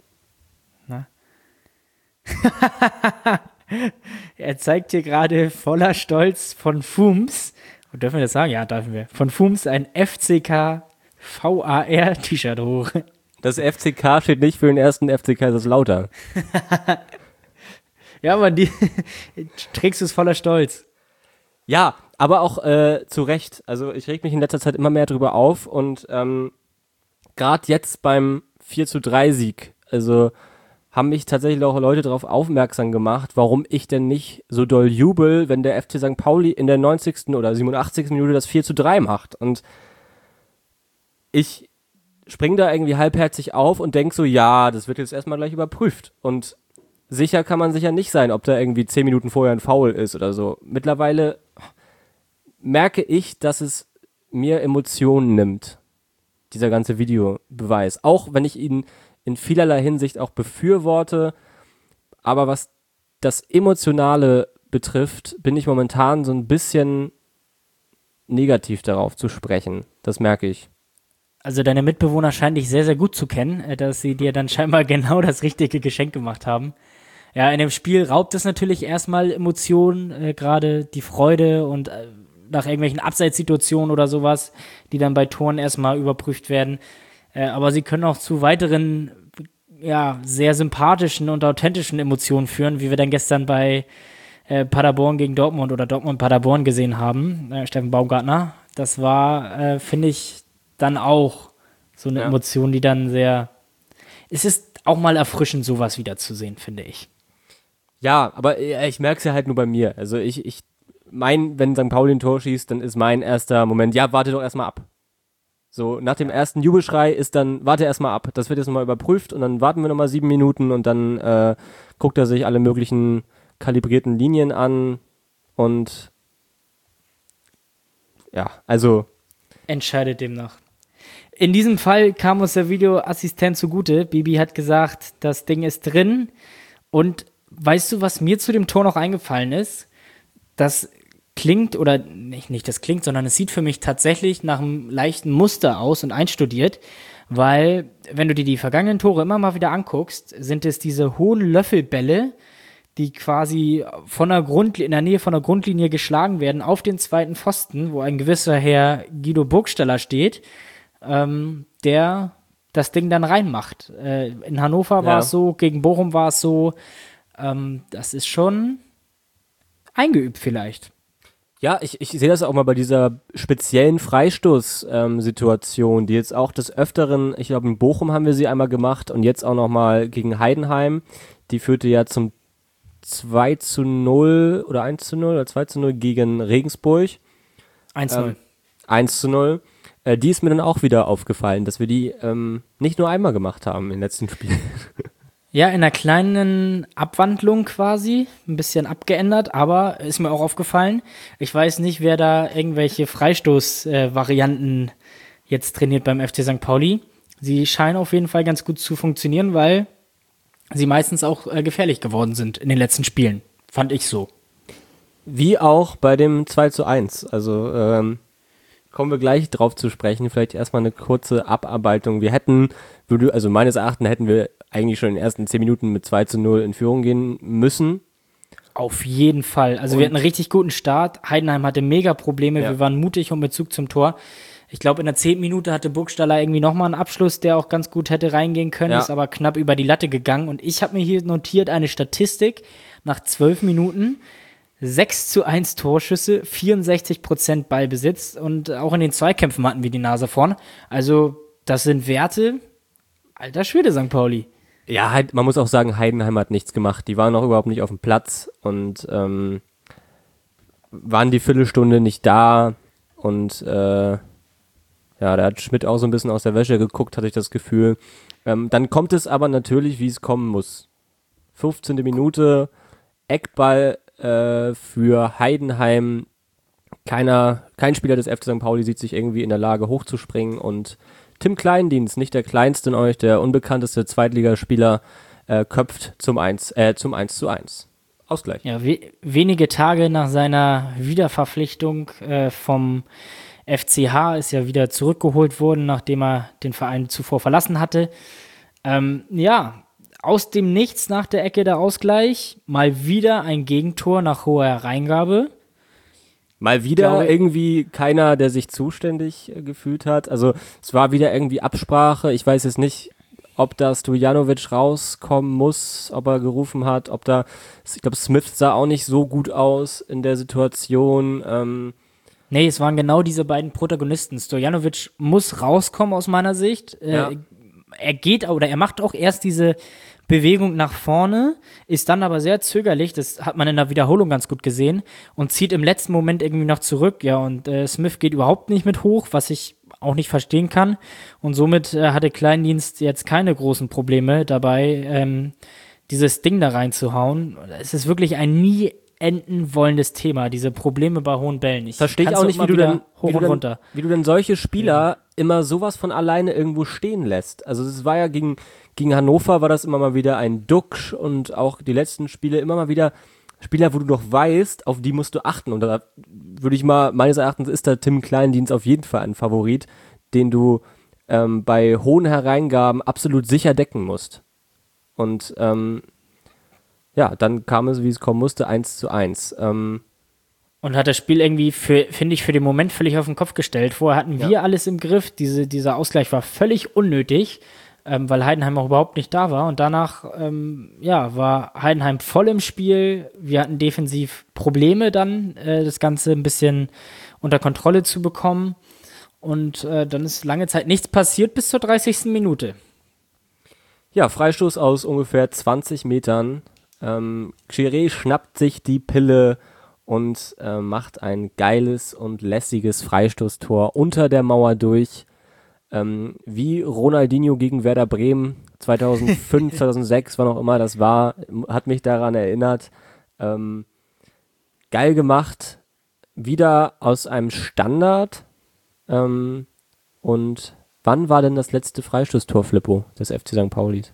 Er zeigt hier gerade voller Stolz von Fums, und dürfen wir das sagen? Ja, dürfen wir. Von Fums ein F C K V A R-T-Shirt hoch. Das F C K steht nicht für den ersten F C Kaiserslautern. Ja, aber die trägst du es voller Stolz. Ja, aber auch äh, zu Recht. Also ich reg mich in letzter Zeit immer mehr drüber auf und ähm, gerade jetzt beim vier zu drei Sieg, also haben mich tatsächlich auch Leute darauf aufmerksam gemacht, warum ich denn nicht so doll jubel, wenn der F C Sankt Pauli in der neunzigsten oder siebenundachtzigsten Minute das vier zu drei macht. Und ich spring da irgendwie halbherzig auf und denk so, ja, das wird jetzt erstmal gleich überprüft. Und sicher kann man sicher nicht sein, ob da irgendwie zehn Minuten vorher ein Foul ist oder so. Mittlerweile merke ich, dass es mir Emotionen nimmt, dieser ganze Videobeweis. Auch wenn ich ihn in vielerlei Hinsicht auch befürworte, aber was das Emotionale betrifft, bin ich momentan so ein bisschen negativ darauf zu sprechen. Das merke ich. Also deine Mitbewohner scheinen dich sehr, sehr gut zu kennen, äh, dass sie dir dann scheinbar genau das richtige Geschenk gemacht haben. Ja, in dem Spiel raubt es natürlich erstmal Emotionen, äh, gerade die Freude und äh, nach irgendwelchen Abseitssituationen oder sowas, die dann bei Toren erstmal überprüft werden. Äh, aber sie können auch zu weiteren, ja, sehr sympathischen und authentischen Emotionen führen, wie wir dann gestern bei äh, Paderborn gegen Dortmund oder Dortmund-Paderborn gesehen haben, äh, Steffen Baumgartner. Das war, äh, finde ich, dann auch so eine Ja. Emotion, die dann sehr, es ist auch mal erfrischend, sowas wieder zu sehen, finde ich. Ja, aber äh, ich merke es ja halt nur bei mir. Also ich, ich mein, wenn Sankt Pauli ein Tor schießt, dann ist mein erster Moment, ja, warte doch erstmal ab. So, nach dem ersten Jubelschrei ist dann, warte erstmal ab. Das wird jetzt nochmal überprüft und dann warten wir nochmal sieben Minuten und dann äh, guckt er sich alle möglichen kalibrierten Linien an und ja, also Entscheidet demnach. In diesem Fall kam uns der Videoassistent zugute. Bibi hat gesagt, das Ding ist drin. Und weißt du, was mir zu dem Tor noch eingefallen ist? Das klingt, oder nicht, nicht das klingt, sondern es sieht für mich tatsächlich nach einem leichten Muster aus und einstudiert, weil, wenn du dir die vergangenen Tore immer mal wieder anguckst, sind es diese hohen Löffelbälle, die quasi von der Grund, in der Nähe von der Grundlinie geschlagen werden, auf den zweiten Pfosten, wo ein gewisser Herr Guido Burgstaller steht, ähm, der das Ding dann reinmacht. Äh, in Hannover war Ja. es so, gegen Bochum war es so. Ähm, das ist schon eingeübt vielleicht. ja, ich, ich sehe das auch mal bei dieser speziellen Freistoß-Situation, die jetzt auch des Öfteren, ich glaube in Bochum haben wir sie einmal gemacht und jetzt auch nochmal gegen Heidenheim. Die führte ja zum zwei zu null oder eins zu null oder zwei zu null gegen Regensburg. eins null. Ähm, eins zu null. Äh, die ist mir dann auch wieder aufgefallen, dass wir die ähm, nicht nur einmal gemacht haben in den letzten Spielen. Ja, in einer kleinen Abwandlung quasi, ein bisschen abgeändert, aber ist mir auch aufgefallen. Ich weiß nicht, wer da irgendwelche Freistoß-Varianten jetzt trainiert beim F C Sankt Pauli. Sie scheinen auf jeden Fall ganz gut zu funktionieren, weil sie meistens auch äh, gefährlich geworden sind in den letzten Spielen. Fand ich so. Wie auch bei dem zwei zu eins. Also ähm, kommen wir gleich drauf zu sprechen. Vielleicht erstmal eine kurze Abarbeitung. Wir hätten, würde, also meines Erachtens hätten wir eigentlich schon in den ersten zehn Minuten mit zwei zu null in Führung gehen müssen. Auf jeden Fall. Also Und wir hatten einen richtig guten Start. Heidenheim hatte mega Probleme. Ja. Wir waren mutig und mit Zug zum Tor. Ich glaube, in der zehnten Minute hatte Burgstaller irgendwie nochmal einen Abschluss, der auch ganz gut hätte reingehen können, Ja. ist aber knapp über die Latte gegangen. Und ich habe mir hier notiert eine Statistik nach zwölf Minuten. sechs zu eins Torschüsse, vierundsechzig Prozent Ballbesitz und auch in den Zweikämpfen hatten wir die Nase vorn. Also das sind Werte, alter Schwede, Sankt Pauli. Ja, halt, man muss auch sagen, Heidenheim hat nichts gemacht. Die waren auch überhaupt nicht auf dem Platz und ähm, waren die Viertelstunde nicht da. Und äh, ja, da hat Schmidt auch so ein bisschen aus der Wäsche geguckt, hatte ich das Gefühl. Ähm, dann kommt es aber natürlich, wie es kommen muss. fünfzehnte Minute, Eckball äh, für Heidenheim. Keiner, kein Spieler des F C Sankt Pauli sieht sich irgendwie in der Lage, hochzuspringen und Tim Kleindienst, nicht der kleinste in euch, der unbekannteste Zweitligaspieler, äh, köpft zum eins, äh, zum eins zu eins. Ausgleich. Ja, we wenige Tage nach seiner Wiederverpflichtung äh, vom F C H ist ja wieder zurückgeholt worden, nachdem er den Verein zuvor verlassen hatte. Ähm, ja, aus dem Nichts nach der Ecke der Ausgleich, mal wieder ein Gegentor nach hoher Hereingabe. Mal wieder glaube- irgendwie keiner, der sich zuständig äh, gefühlt hat. Also es war wieder irgendwie Absprache. Ich weiß jetzt nicht, ob da Stojanovic rauskommen muss, ob er gerufen hat, ob da, ich glaube, Smith sah auch nicht so gut aus in der Situation. Ähm, Nee, es waren genau diese beiden Protagonisten. Stojanovic muss rauskommen aus meiner Sicht. Äh, Ja. Er geht oder er macht auch erst diese Bewegung nach vorne, ist dann aber sehr zögerlich, das hat man in der Wiederholung ganz gut gesehen, und zieht im letzten Moment irgendwie noch zurück. Ja, und äh, Smith geht überhaupt nicht mit hoch, was ich auch nicht verstehen kann. Und somit äh, hatte Kleindienst jetzt keine großen Probleme dabei, ähm, dieses Ding da reinzuhauen. Es ist wirklich ein nie enden wollendes Thema, diese Probleme bei hohen Bällen. Ich Verstehe ich kann's auch nicht, immer wie du, wieder denn, hoch wie, du und denn, runter. wie du denn solche Spieler immer sowas von alleine irgendwo stehen lässt. Also es war ja gegen, gegen Hannover war das immer mal wieder ein Duxch und auch die letzten Spiele immer mal wieder Spieler, wo du doch weißt, auf die musst du achten. Und da würde ich mal, meines Erachtens ist da Tim Kleindienst auf jeden Fall ein Favorit, den du ähm, bei hohen Hereingaben absolut sicher decken musst. Und ähm, ja, dann kam es, wie es kommen musste, eins zu eins. Ähm, Und hat das Spiel irgendwie, für, finde ich, für den Moment völlig auf den Kopf gestellt. Vorher hatten wir Ja. alles im Griff. Diese, dieser Ausgleich war völlig unnötig, ähm, weil Heidenheim auch überhaupt nicht da war. Und danach, ähm, ja, war Heidenheim voll im Spiel. Wir hatten defensiv Probleme dann, äh, das Ganze ein bisschen unter Kontrolle zu bekommen. Und äh, dann ist lange Zeit nichts passiert bis zur dreißigsten Minute. Ja, Freistoß aus ungefähr zwanzig Metern. Ähm, Chiré schnappt sich die Pille und äh, macht ein geiles und lässiges Freistoßtor unter der Mauer durch. Ähm, wie Ronaldinho gegen Werder Bremen zweitausendfünf, zweitausendsechs, wann auch immer das war, hat mich daran erinnert. Ähm, geil gemacht. Wieder aus einem Standard. Ähm, und wann war denn das letzte Freistoßtor, Flippo, des F C Sankt Paulis?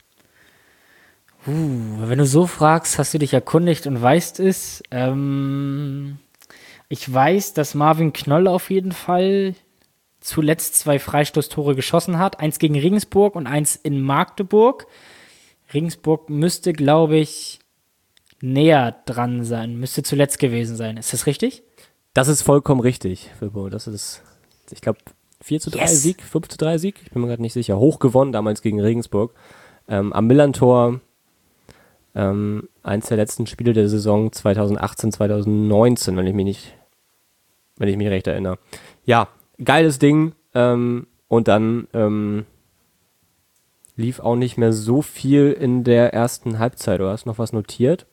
Wenn du so fragst, hast du dich erkundigt und weißt es. Ähm, ich weiß, dass Marvin Knoll auf jeden Fall zuletzt zwei Freistoßtore geschossen hat. Eins gegen Regensburg und eins in Magdeburg. Regensburg müsste, glaube ich, näher dran sein. Müsste zuletzt gewesen sein. Ist das richtig? Das ist vollkommen richtig, Filippo. Das ist, ich glaube, vier zu drei Yes. Sieg, fünf zu drei Sieg. Ich bin mir gerade nicht sicher. Hoch gewonnen, damals gegen Regensburg. Ähm, am Millantor, ähm, eins der letzten Spiele der Saison zweitausendachtzehn, zweitausendneunzehn, wenn ich mich nicht, wenn ich mich recht erinnere. Ja, geiles Ding. Ähm, und dann ähm, lief auch nicht mehr so viel in der ersten Halbzeit. Du hast noch was notiert?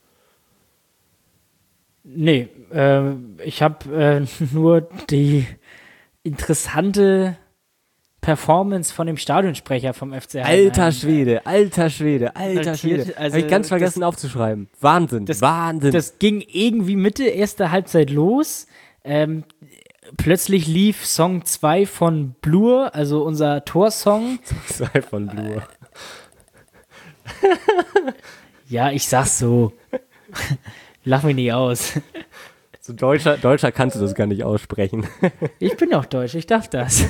Nee, äh, ich habe äh, nur die interessante Performance von dem Stadionsprecher vom F C Heidenheim. Alter Schwede, alter Schwede, alter Notiert, Schwede. also Habe ich ganz das- vergessen aufzuschreiben. Wahnsinn, das- Wahnsinn. Das ging irgendwie Mitte erster Halbzeit los. Ähm, plötzlich lief Song zwei von Blur, also unser Torsong. Sei von Blur. Ja, ich sag's so. Lach mich nicht aus. So Deutscher, Deutscher kannst du das gar nicht aussprechen. Ich bin auch Deutsch, ich darf das.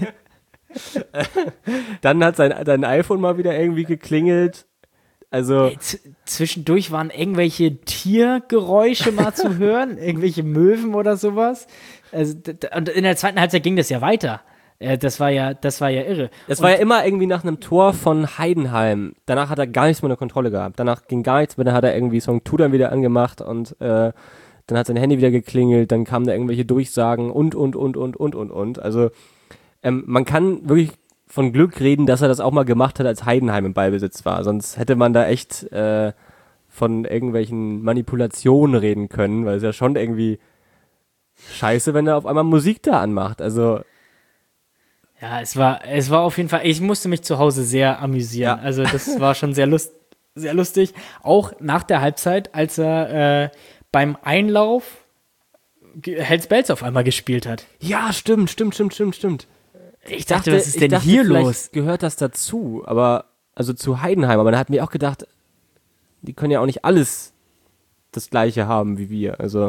Dann hat sein, sein iPhone mal wieder irgendwie geklingelt. Also Z- Zwischendurch waren irgendwelche Tiergeräusche mal zu hören, irgendwelche Möwen oder sowas. Also, d- d- und in der zweiten Halbzeit ging das ja weiter. Äh, Das war ja, das war ja irre. das Und war ja immer irgendwie nach einem Tor von Heidenheim. Danach hat er gar nichts mehr unter Kontrolle gehabt. Danach ging gar nichts mehr, dann hat er irgendwie Song Tudor wieder angemacht und äh, dann hat sein Handy wieder geklingelt, dann kamen da irgendwelche Durchsagen und, und, und, und, und, und, und. Also ähm, man kann wirklich von Glück reden, dass er das auch mal gemacht hat, als Heidenheim im Ballbesitz war. Sonst hätte man da echt äh, von irgendwelchen Manipulationen reden können, weil es ja schon irgendwie scheiße, wenn er auf einmal Musik da anmacht. Also ja, es war, es war auf jeden Fall, ich musste mich zu Hause sehr amüsieren. Ja. Also das war schon sehr, lust, sehr lustig. Auch nach der Halbzeit, als er äh, beim Einlauf ge- Hells Bells auf einmal gespielt hat. ja, stimmt, stimmt, stimmt, stimmt, stimmt. Ich dachte, was ist ich denn dachte, hier vielleicht los? gehört das dazu, aber also zu Heidenheim, aber da hatten wir auch gedacht, die können ja auch nicht alles das gleiche haben wie wir. Also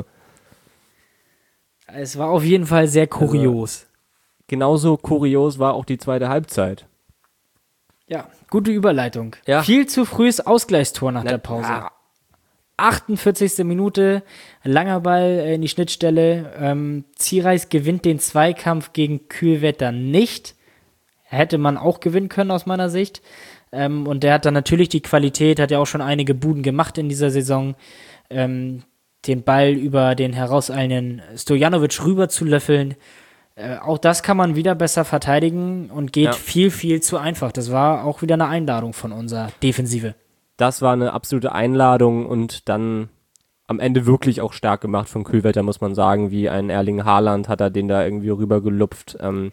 Es war auf jeden Fall sehr kurios. genauso kurios war auch die zweite Halbzeit. Ja, gute Überleitung. Ja. Viel zu frühes Ausgleichstor nach Na, der Pause. ah, achtundvierzigste Minute, langer Ball äh, in die Schnittstelle. Ähm, Ziereis gewinnt den Zweikampf gegen Kühlwetter nicht. Hätte man auch gewinnen können aus meiner Sicht. Ähm, und der hat dann natürlich die Qualität, hat ja auch schon einige Buden gemacht in dieser Saison, ähm, den Ball über den herauseilenden Stojanovic rüber zu löffeln. Äh, auch das kann man wieder besser verteidigen und geht Ja. viel, viel zu einfach. Das war auch wieder eine Einladung von unserer Defensive. Das war eine absolute Einladung und dann am Ende wirklich auch stark gemacht von Kühlwetter, muss man sagen, wie ein Erling Haaland hat er den da irgendwie rübergelupft. Ähm,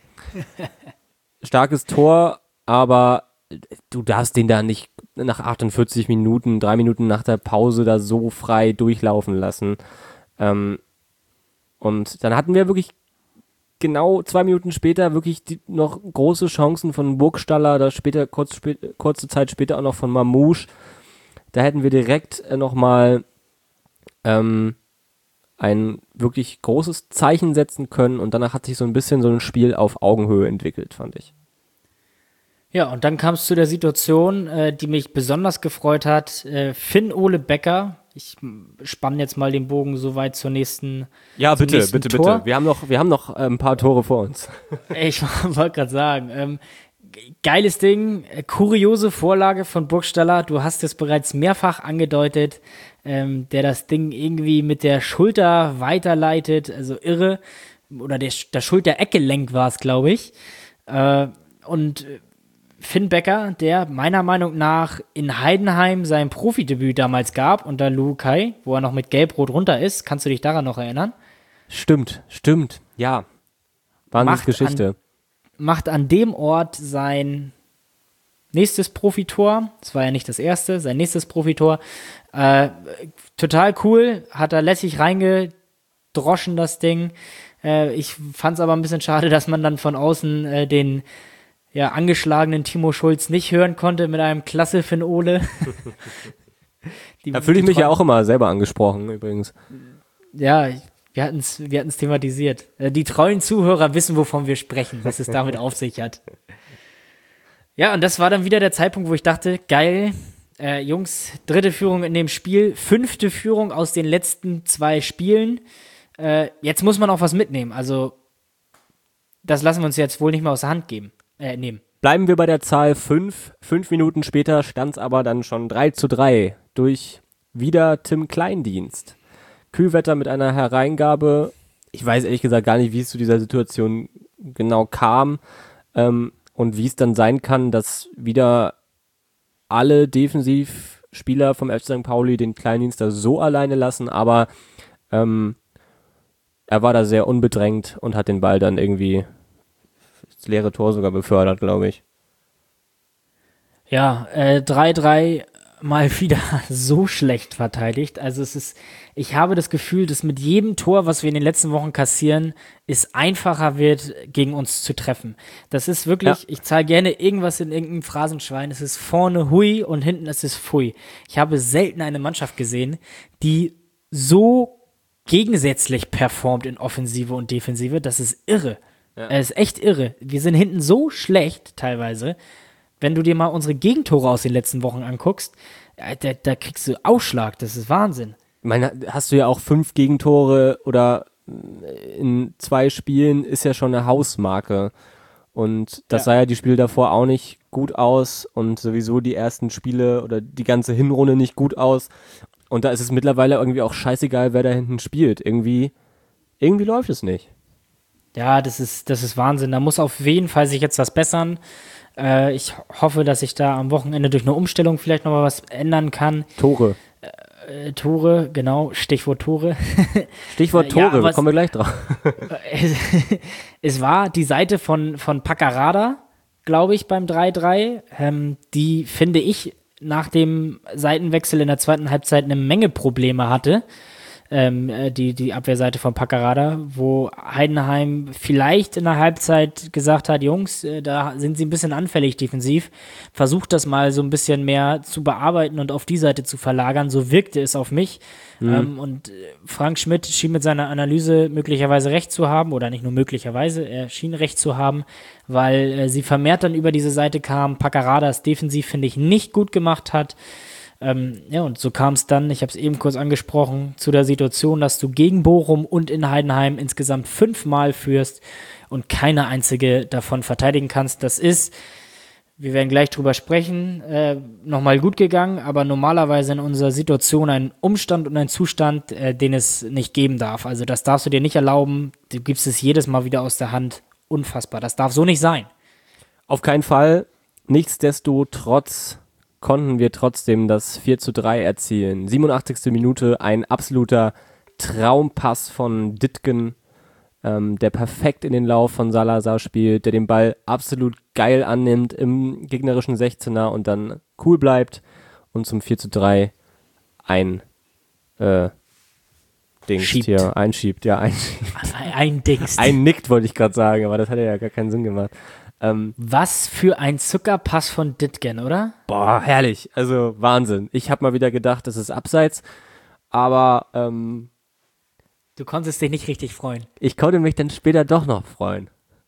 starkes Tor, aber du darfst den da nicht nach achtundvierzig Minuten, drei Minuten nach der Pause da so frei durchlaufen lassen. Ähm, und dann hatten wir wirklich genau zwei Minuten später wirklich die, noch große Chancen von Burgstaller, da später, kurz, spä- kurze Zeit später auch noch von Mamouche. Da hätten wir direkt äh, nochmal ähm, ein wirklich großes Zeichen setzen können und danach hat sich so ein bisschen so ein Spiel auf Augenhöhe entwickelt, fand ich. Ja, und dann kam es zu der Situation, äh, die mich besonders gefreut hat. Äh, Finn-Ole Becker, ich spanne jetzt mal den Bogen so weit zur nächsten Ja, zum bitte, nächsten bitte, Tor. bitte. Wir haben noch, wir haben noch äh, ein paar Tore vor uns. Ich wollte gerade sagen, ähm, geiles Ding, äh, kuriose Vorlage von Burgstaller, du hast es bereits mehrfach angedeutet, ähm, der das Ding irgendwie mit der Schulter weiterleitet, also irre, oder der, das Schultereckgelenk war es, glaube ich. Äh, und Finn Becker, der meiner Meinung nach in Heidenheim sein Profidebüt damals gab, unter Lukai, wo er noch mit Gelb-Rot runter ist, kannst du dich daran noch erinnern? Stimmt, stimmt, ja. Wahnsinnsgeschichte. Macht an dem Ort sein nächstes Profitor. Das war ja nicht das erste, sein nächstes Profitor. Äh, total cool, hat er lässig reingedroschen, das Ding. Äh, ich fand es aber ein bisschen schade, dass man dann von außen äh, den ja, angeschlagenen Timo Schulz nicht hören konnte mit einem klasse Finn Ole. Die- Da fühle ich die mich ja Träum- auch immer selber angesprochen, übrigens. Ja, ich- wir hatten es wir hatten's thematisiert. Äh, Die treuen Zuhörer wissen, wovon wir sprechen, was es damit auf sich hat. Ja, und das war dann wieder der Zeitpunkt, wo ich dachte, geil, äh, Jungs, dritte Führung in dem Spiel, fünfte Führung aus den letzten zwei Spielen. Äh, jetzt muss man auch was mitnehmen. Also, das lassen wir uns jetzt wohl nicht mehr aus der Hand geben, äh, nehmen. Bleiben wir bei der Zahl fünf. Fünf Minuten später stand es aber dann schon drei zu drei durch wieder Tim Kleindienst. Kühlwetter mit einer Hereingabe. Ich weiß ehrlich gesagt gar nicht, wie es zu dieser Situation genau kam ähm, und wie es dann sein kann, dass wieder alle Defensivspieler vom F C Sankt Pauli den Kleindienst da so alleine lassen, aber ähm, er war da sehr unbedrängt und hat den Ball dann irgendwie das leere Tor sogar befördert, glaube ich. Ja, äh, drei drei mal wieder so schlecht verteidigt. Also es ist, ich habe das Gefühl, dass mit jedem Tor, was wir in den letzten Wochen kassieren, es einfacher wird, gegen uns zu treffen. Das ist wirklich, Ja. ich zahle gerne irgendwas in irgendeinem Phrasenschwein. Es ist vorne hui und hinten ist es pfui. Ich habe selten eine Mannschaft gesehen, die so gegensätzlich performt in Offensive und Defensive. Das ist irre. Ja. Es ist echt irre. Wir sind hinten so schlecht teilweise. Wenn du dir mal unsere Gegentore aus den letzten Wochen anguckst, da, da kriegst du Ausschlag. Das ist Wahnsinn. Ich meine, hast du ja auch fünf Gegentore oder in zwei Spielen ist ja schon eine Hausmarke. Und das ja. sah ja die Spiele davor auch nicht gut aus und sowieso die ersten Spiele oder die ganze Hinrunde nicht gut aus. Und da ist es mittlerweile irgendwie auch scheißegal, wer da hinten spielt. Irgendwie, irgendwie läuft es nicht. Ja, das ist, das ist Wahnsinn. Da muss auf jeden Fall sich jetzt was bessern. Äh, ich hoffe, dass sich da am Wochenende durch eine Umstellung vielleicht noch mal was ändern kann. Tore. Äh, Tore, genau, Stichwort Tore. Stichwort Tore, ja, kommen wir gleich drauf. es, es war die Seite von, von Paccarada, glaube ich, beim drei drei. Ähm, die, finde ich, nach dem Seitenwechsel in der zweiten Halbzeit eine Menge Probleme hatte. Ähm, die, die Abwehrseite von Paccarada, wo Heidenheim vielleicht in der Halbzeit gesagt hat, Jungs, äh, da sind sie ein bisschen anfällig defensiv, versucht das mal so ein bisschen mehr zu bearbeiten und auf die Seite zu verlagern, so wirkte es auf mich. Mhm. Ähm, und Frank Schmidt schien mit seiner Analyse möglicherweise recht zu haben, oder nicht nur möglicherweise, er schien recht zu haben, weil äh, sie vermehrt dann über diese Seite kam, Paccarada es defensiv, finde ich, nicht gut gemacht hat. Ähm, ja, und so kam es dann, ich habe es eben kurz angesprochen, zu der Situation, dass du gegen Bochum und in Heidenheim insgesamt fünfmal führst und keine einzige davon verteidigen kannst. Das ist, wir werden gleich drüber sprechen, äh, nochmal gut gegangen, aber normalerweise in unserer Situation ein Umstand und ein Zustand, äh, den es nicht geben darf. Also das darfst du dir nicht erlauben, du gibst es jedes Mal wieder aus der Hand. Unfassbar, das darf so nicht sein. Auf keinen Fall. Nichtsdestotrotz konnten wir trotzdem das vier zu drei erzielen. siebenundachtzigste Minute, ein absoluter Traumpass von Dittgen, ähm, der perfekt in den Lauf von Salazar spielt, der den Ball absolut geil annimmt im gegnerischen sechzehner und dann cool bleibt und zum vier zu drei ein äh, Dings Schiebt. hier einschiebt. Ja, einschiebt. Ein, ein Dings. Ein nickt, wollte ich gerade sagen, aber das hat ja gar keinen Sinn gemacht. Ähm, Was für ein Zuckerpass von Dittgen, oder? Boah, herrlich. Also Wahnsinn. Ich habe mal wieder gedacht, das ist abseits, aber ähm, du konntest dich nicht richtig freuen. Ich konnte mich dann später doch noch freuen.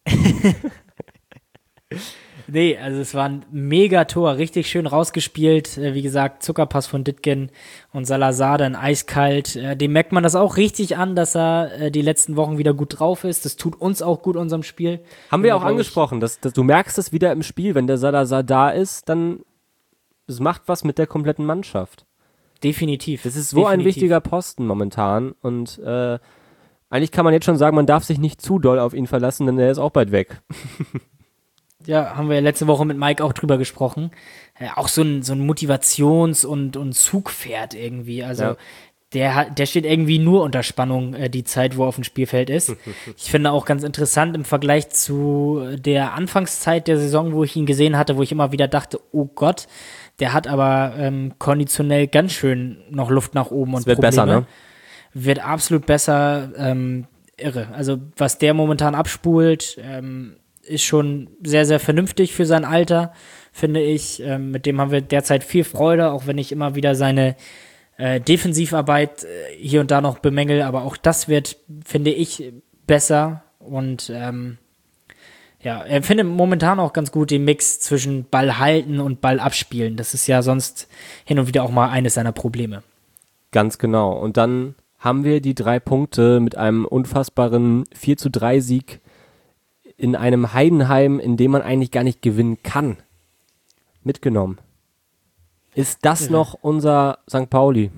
Nee, also es war ein Megator, richtig schön rausgespielt. Wie gesagt, Zuckerpass von Dittgen und Salazar dann eiskalt. Dem merkt man das auch richtig an, dass er die letzten Wochen wieder gut drauf ist. Das tut uns auch gut, unserem Spiel. Haben wir auch angesprochen, dass, dass du merkst es wieder im Spiel, wenn der Salazar da ist, dann es macht was mit der kompletten Mannschaft. Definitiv. Das ist so Definitiv. ein wichtiger Posten momentan und äh, eigentlich kann man jetzt schon sagen, man darf sich nicht zu doll auf ihn verlassen, denn er ist auch bald weg. Ja, haben wir ja letzte Woche mit Mike auch drüber gesprochen. Ja, auch so ein, so ein Motivations- und, und Zugpferd irgendwie. Also ja. der, hat, der steht irgendwie nur unter Spannung äh, die Zeit, wo er auf dem Spielfeld ist. Ich finde auch ganz interessant im Vergleich zu der Anfangszeit der Saison, wo ich ihn gesehen hatte, wo ich immer wieder dachte, oh Gott, der hat aber ähm, konditionell ganz schön noch Luft nach oben und das wird Probleme. Besser, ne? Wird absolut besser. Ähm, irre. Also was der momentan abspult, ähm, ist schon sehr, sehr vernünftig für sein Alter, finde ich. Ähm, mit dem haben wir derzeit viel Freude, auch wenn ich immer wieder seine äh, Defensivarbeit äh, hier und da noch bemängel. Aber auch das wird, finde ich, besser. Und ähm, ja, er findet momentan auch ganz gut den Mix zwischen Ball halten und Ball abspielen. Das ist ja sonst hin und wieder auch mal eines seiner Probleme. Ganz genau. Und dann haben wir die drei Punkte mit einem unfassbaren vier zu drei Sieg in einem Heidenheim, in dem man eigentlich gar nicht gewinnen kann, mitgenommen. Ist das noch unser Sankt Pauli?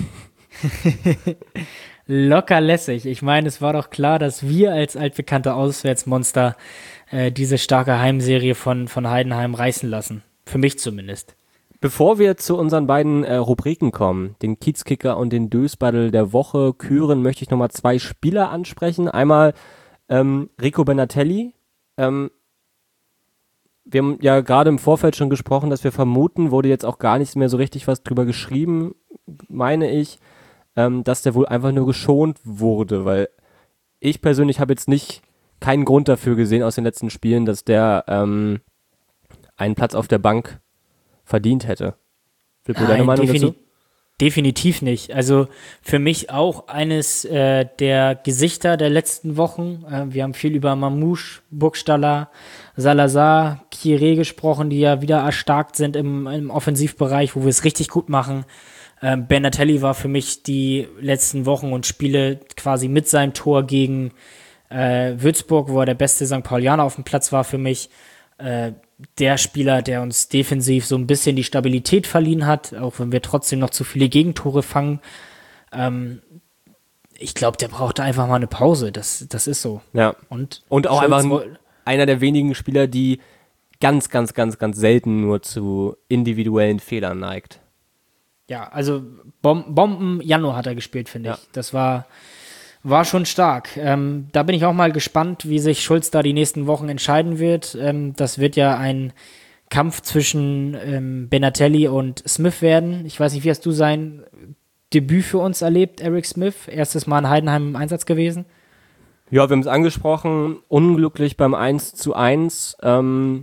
Locker lässig. Ich meine, es war doch klar, dass wir als altbekannte Auswärtsmonster äh, diese starke Heimserie von, von Heidenheim reißen lassen. Für mich zumindest. Bevor wir zu unseren beiden äh, Rubriken kommen, den Kiezkicker und den Dösbaddel der Woche küren, möchte ich nochmal zwei Spieler ansprechen. Einmal ähm, Rico Benatelli. Ähm, wir haben ja gerade im Vorfeld schon gesprochen, dass wir vermuten, wurde jetzt auch gar nicht mehr so richtig was drüber geschrieben, meine ich, ähm, dass der wohl einfach nur geschont wurde, weil ich persönlich habe jetzt nicht keinen Grund dafür gesehen aus den letzten Spielen, dass der ähm, einen Platz auf der Bank verdient hätte. Flippo, deine Meinung defini- dazu? Definitiv nicht. Also für mich auch eines äh, der Gesichter der letzten Wochen. Äh, wir haben viel über Mamouche, Burgstaller, Salazar, Kieré gesprochen, die ja wieder erstarkt sind im, im Offensivbereich, wo wir es richtig gut machen. Ähm, Benatelli war für mich die letzten Wochen und Spiele quasi mit seinem Tor gegen äh, Würzburg, wo er der beste Sankt Paulianer auf dem Platz war für mich. Äh, der Spieler, der uns defensiv so ein bisschen die Stabilität verliehen hat, auch wenn wir trotzdem noch zu viele Gegentore fangen. Ähm, ich glaube, der brauchte einfach mal eine Pause. Das, das ist so. Ja. Und, Und auch Schulz einfach ein, woll- einer der wenigen Spieler, die ganz, ganz, ganz, ganz selten nur zu individuellen Fehlern neigt. ja, also Bom- Bomben Januar hat er gespielt, finde Ja. ich. Das war, war schon stark. Ähm, da bin ich auch mal gespannt, wie sich Schulz da die nächsten Wochen entscheiden wird. Ähm, das wird ja ein Kampf zwischen ähm, Benatelli und Smith werden. Ich weiß nicht, wie hast du sein Debüt für uns erlebt, Eric Smith? Erstes Mal in Heidenheim im Einsatz gewesen. Ja, wir haben es angesprochen, unglücklich beim eins zu eins. Ähm,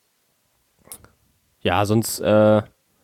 ja, sonst, äh,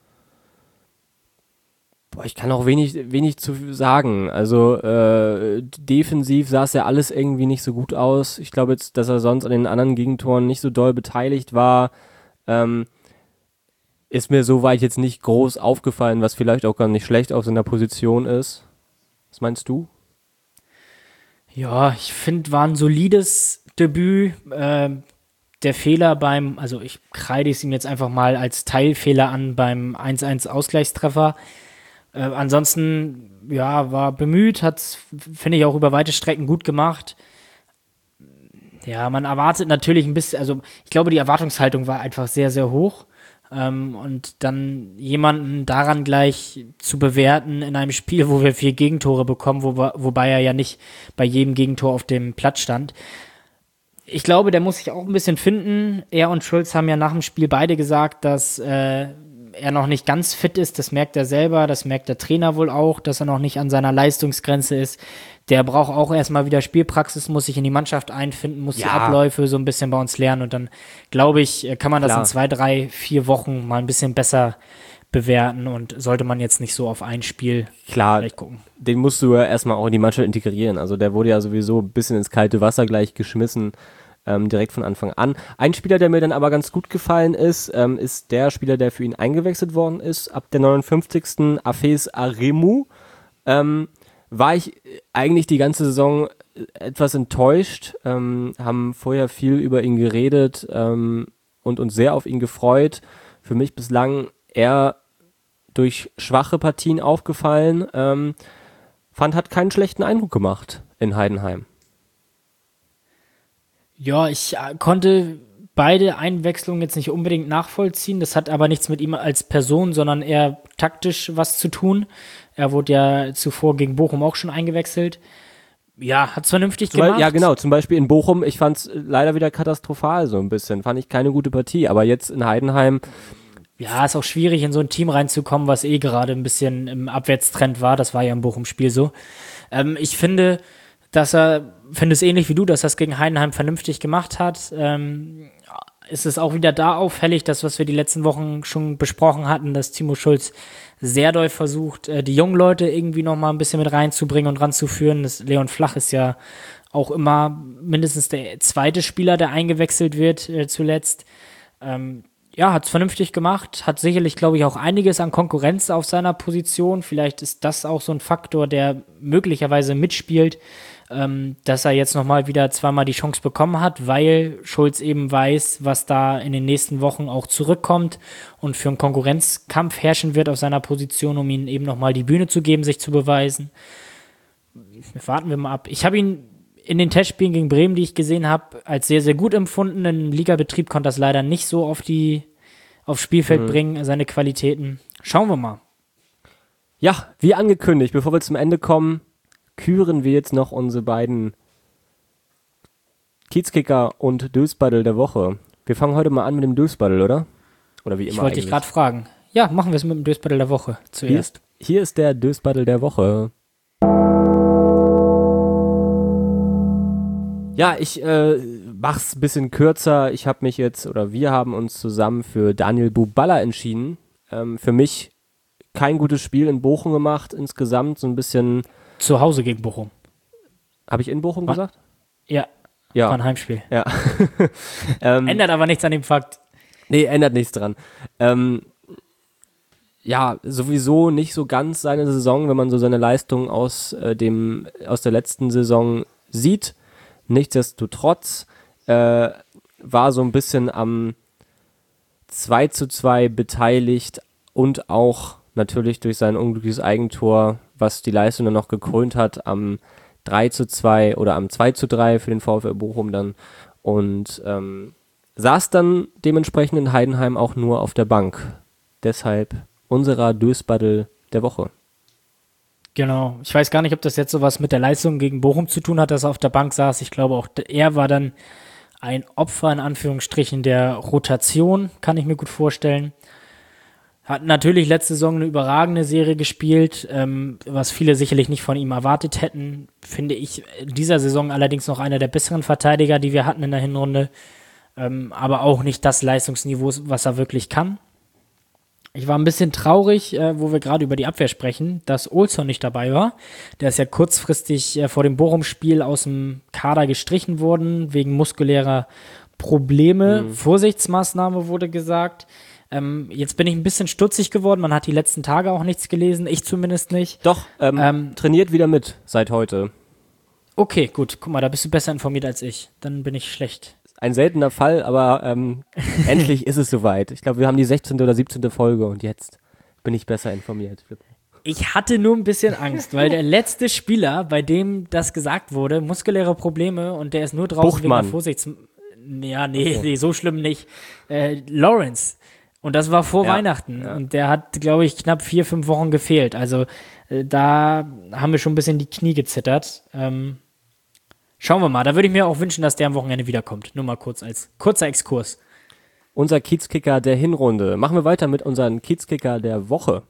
boah, ich kann auch wenig, wenig zu sagen. Also äh, defensiv sah es ja alles irgendwie nicht so gut aus. Ich glaube jetzt, dass er sonst an den anderen Gegentoren nicht so doll beteiligt war. Ähm, ist mir soweit jetzt nicht groß aufgefallen, was vielleicht auch gar nicht schlecht auf seiner Position ist. Was meinst du? Ja, ich finde, war ein solides Debüt. Ähm, der Fehler beim, also ich kreide es ihm jetzt einfach mal als Teilfehler an beim eins eins Ausgleichstreffer. Äh, ansonsten, ja, war bemüht, hat es, finde ich, auch über weite Strecken gut gemacht. Ja, man erwartet natürlich ein bisschen, also ich glaube, die Erwartungshaltung war einfach sehr, sehr hoch. Ähm, und dann jemanden daran gleich zu bewerten in einem Spiel, wo wir vier Gegentore bekommen, wo, wobei er ja nicht bei jedem Gegentor auf dem Platz stand. Ich glaube, der muss sich auch ein bisschen finden. Er und Schulz haben ja nach dem Spiel beide gesagt, dass äh, er noch nicht ganz fit ist. Das merkt er selber, das merkt der Trainer wohl auch, dass er noch nicht an seiner Leistungsgrenze ist. Der braucht auch erstmal wieder Spielpraxis, muss sich in die Mannschaft einfinden, muss die Ja. Abläufe so ein bisschen bei uns lernen. Und dann, glaube ich, kann man das Klar. in zwei, drei, vier Wochen mal ein bisschen besser bewerten und sollte man jetzt nicht so auf ein Spiel Klar, vielleicht gucken. den musst du ja erstmal auch in die Mannschaft integrieren. Also der wurde ja sowieso ein bisschen ins kalte Wasser gleich geschmissen, ähm, direkt von Anfang an. Ein Spieler, der mir dann aber ganz gut gefallen ist, ähm, ist der Spieler, der für ihn eingewechselt worden ist. Ab der neunundfünfzigsten Afes Aremu. Ähm, war ich eigentlich die ganze Saison etwas enttäuscht, ähm, haben vorher viel über ihn geredet ähm, und uns sehr auf ihn gefreut. Für mich bislang eher durch schwache Partien aufgefallen. Ähm, fand, hat keinen schlechten Eindruck gemacht in Heidenheim. Ja, ich äh, konnte beide Einwechslungen jetzt nicht unbedingt nachvollziehen. Das hat aber nichts mit ihm als Person, sondern eher taktisch was zu tun. Er wurde ja zuvor gegen Bochum auch schon eingewechselt. Ja, hat's vernünftig Zum Beispiel, gemacht. ja, genau. Zum Beispiel in Bochum, ich fand es leider wieder katastrophal so ein bisschen. Fand ich keine gute Partie. Aber jetzt in Heidenheim, Ja, ist auch schwierig, in so ein Team reinzukommen, was eh gerade ein bisschen im Abwärtstrend war. Das war ja im Bochum-Spiel so. Ähm, ich finde, dass er, finde es ähnlich wie du, dass er es gegen Heidenheim vernünftig gemacht hat. Ähm, ist es auch wieder da auffällig, das, was wir die letzten Wochen schon besprochen hatten, dass Timo Schulz sehr doll versucht, äh, die jungen Leute irgendwie noch mal ein bisschen mit reinzubringen und ranzuführen. Das Leon Flach ist ja auch immer mindestens der zweite Spieler, der eingewechselt wird äh, zuletzt. Ähm, ja, hat es vernünftig gemacht, hat sicherlich, glaube ich, auch einiges an Konkurrenz auf seiner Position. Vielleicht ist das auch so ein Faktor, der möglicherweise mitspielt, ähm, dass er jetzt nochmal wieder zweimal die Chance bekommen hat, weil Schulz eben weiß, was da in den nächsten Wochen auch zurückkommt und für einen Konkurrenzkampf herrschen wird auf seiner Position, um ihm eben nochmal die Bühne zu geben, sich zu beweisen. Warten wir mal ab. Ich habe ihn in den Testspielen gegen Bremen, die ich gesehen habe, als sehr, sehr gut empfunden. Im Ligabetrieb konnte das leider nicht so auf die aufs Spielfeld Mhm. bringen, seine Qualitäten. Schauen wir mal. ja, wie angekündigt, bevor wir zum Ende kommen, küren wir jetzt noch unsere beiden Kiezkicker und Dösbaddel der Woche. Wir fangen heute mal an mit dem Dösbaddel, oder? Oder wie immer Ich wollte dich eigentlich. gerade fragen. Ja, machen wir es mit dem Dösbaddel der Woche Hier, zuerst. hier ist der Dösbaddel der Woche. Ja, ich äh, mach's ein bisschen kürzer. Ich habe mich jetzt, oder wir haben uns zusammen für Daniel Buballa entschieden. Ähm, für mich kein gutes Spiel in Bochum gemacht, insgesamt so ein bisschen. Zu Hause gegen Bochum. Habe ich in Bochum War, gesagt? Ja, Ja. war ein Heimspiel. Ja. ähm, Ändert aber nichts an dem Fakt. Nee, ändert nichts dran. Ähm, ja, sowieso nicht so ganz seine Saison, wenn man so seine Leistung aus, äh, dem, aus der letzten Saison sieht. Nichtsdestotrotz äh, war so ein bisschen am zwei zu zwei beteiligt und auch natürlich durch sein unglückliches Eigentor, was die Leistung dann noch gekrönt hat, am drei zu zwei oder am zwei zu drei für den VfL Bochum dann. Und ähm, saß dann dementsprechend in Heidenheim auch nur auf der Bank. Deshalb unserer Dösbaddel der Woche. Genau. Ich weiß gar nicht, ob das jetzt sowas mit der Leistung gegen Bochum zu tun hat, dass er auf der Bank saß. Ich glaube auch, er war dann ein Opfer in Anführungsstrichen der Rotation, kann ich mir gut vorstellen. Hat natürlich letzte Saison eine überragende Serie gespielt, ähm, was viele sicherlich nicht von ihm erwartet hätten. Finde ich in dieser Saison allerdings noch einer der besseren Verteidiger, die wir hatten in der Hinrunde. Ähm, aber auch nicht das Leistungsniveau, was er wirklich kann. Ich war ein bisschen traurig, äh, wo wir gerade über die Abwehr sprechen, dass Olsson nicht dabei war. Der ist ja kurzfristig äh, vor dem Bochum-Spiel aus dem Kader gestrichen worden, wegen muskulärer Probleme. Mhm. Vorsichtsmaßnahme wurde gesagt. Ähm, jetzt bin ich ein bisschen stutzig geworden. Man hat die letzten Tage auch nichts gelesen, ich zumindest nicht. Doch, ähm, ähm, trainiert wieder mit seit heute. Okay, gut. Guck mal, da bist du besser informiert als ich. Dann bin ich schlecht. Ein seltener Fall, aber ähm, endlich ist es soweit. Ich glaube, wir haben die sechzehnte oder siebzehnte Folge und jetzt bin ich besser informiert. Ich hatte nur ein bisschen Angst, weil der letzte Spieler, bei dem das gesagt wurde, muskuläre Probleme und der ist nur draußen Buchtmann. wegen der Vorsichts... Ja, nee, okay. nee, so schlimm nicht. Äh, Lawrence. Und das war vor ja, Weihnachten. Ja. Und der hat, glaube ich, knapp vier, fünf Wochen gefehlt. Also äh, da haben wir schon ein bisschen die Knie gezittert. Ähm, Schauen wir mal, da würde ich mir auch wünschen, dass der am Wochenende wiederkommt. Nur mal kurz als kurzer Exkurs. Unser Kiezkicker der Hinrunde. Machen wir weiter mit unserem Kiezkicker der Woche.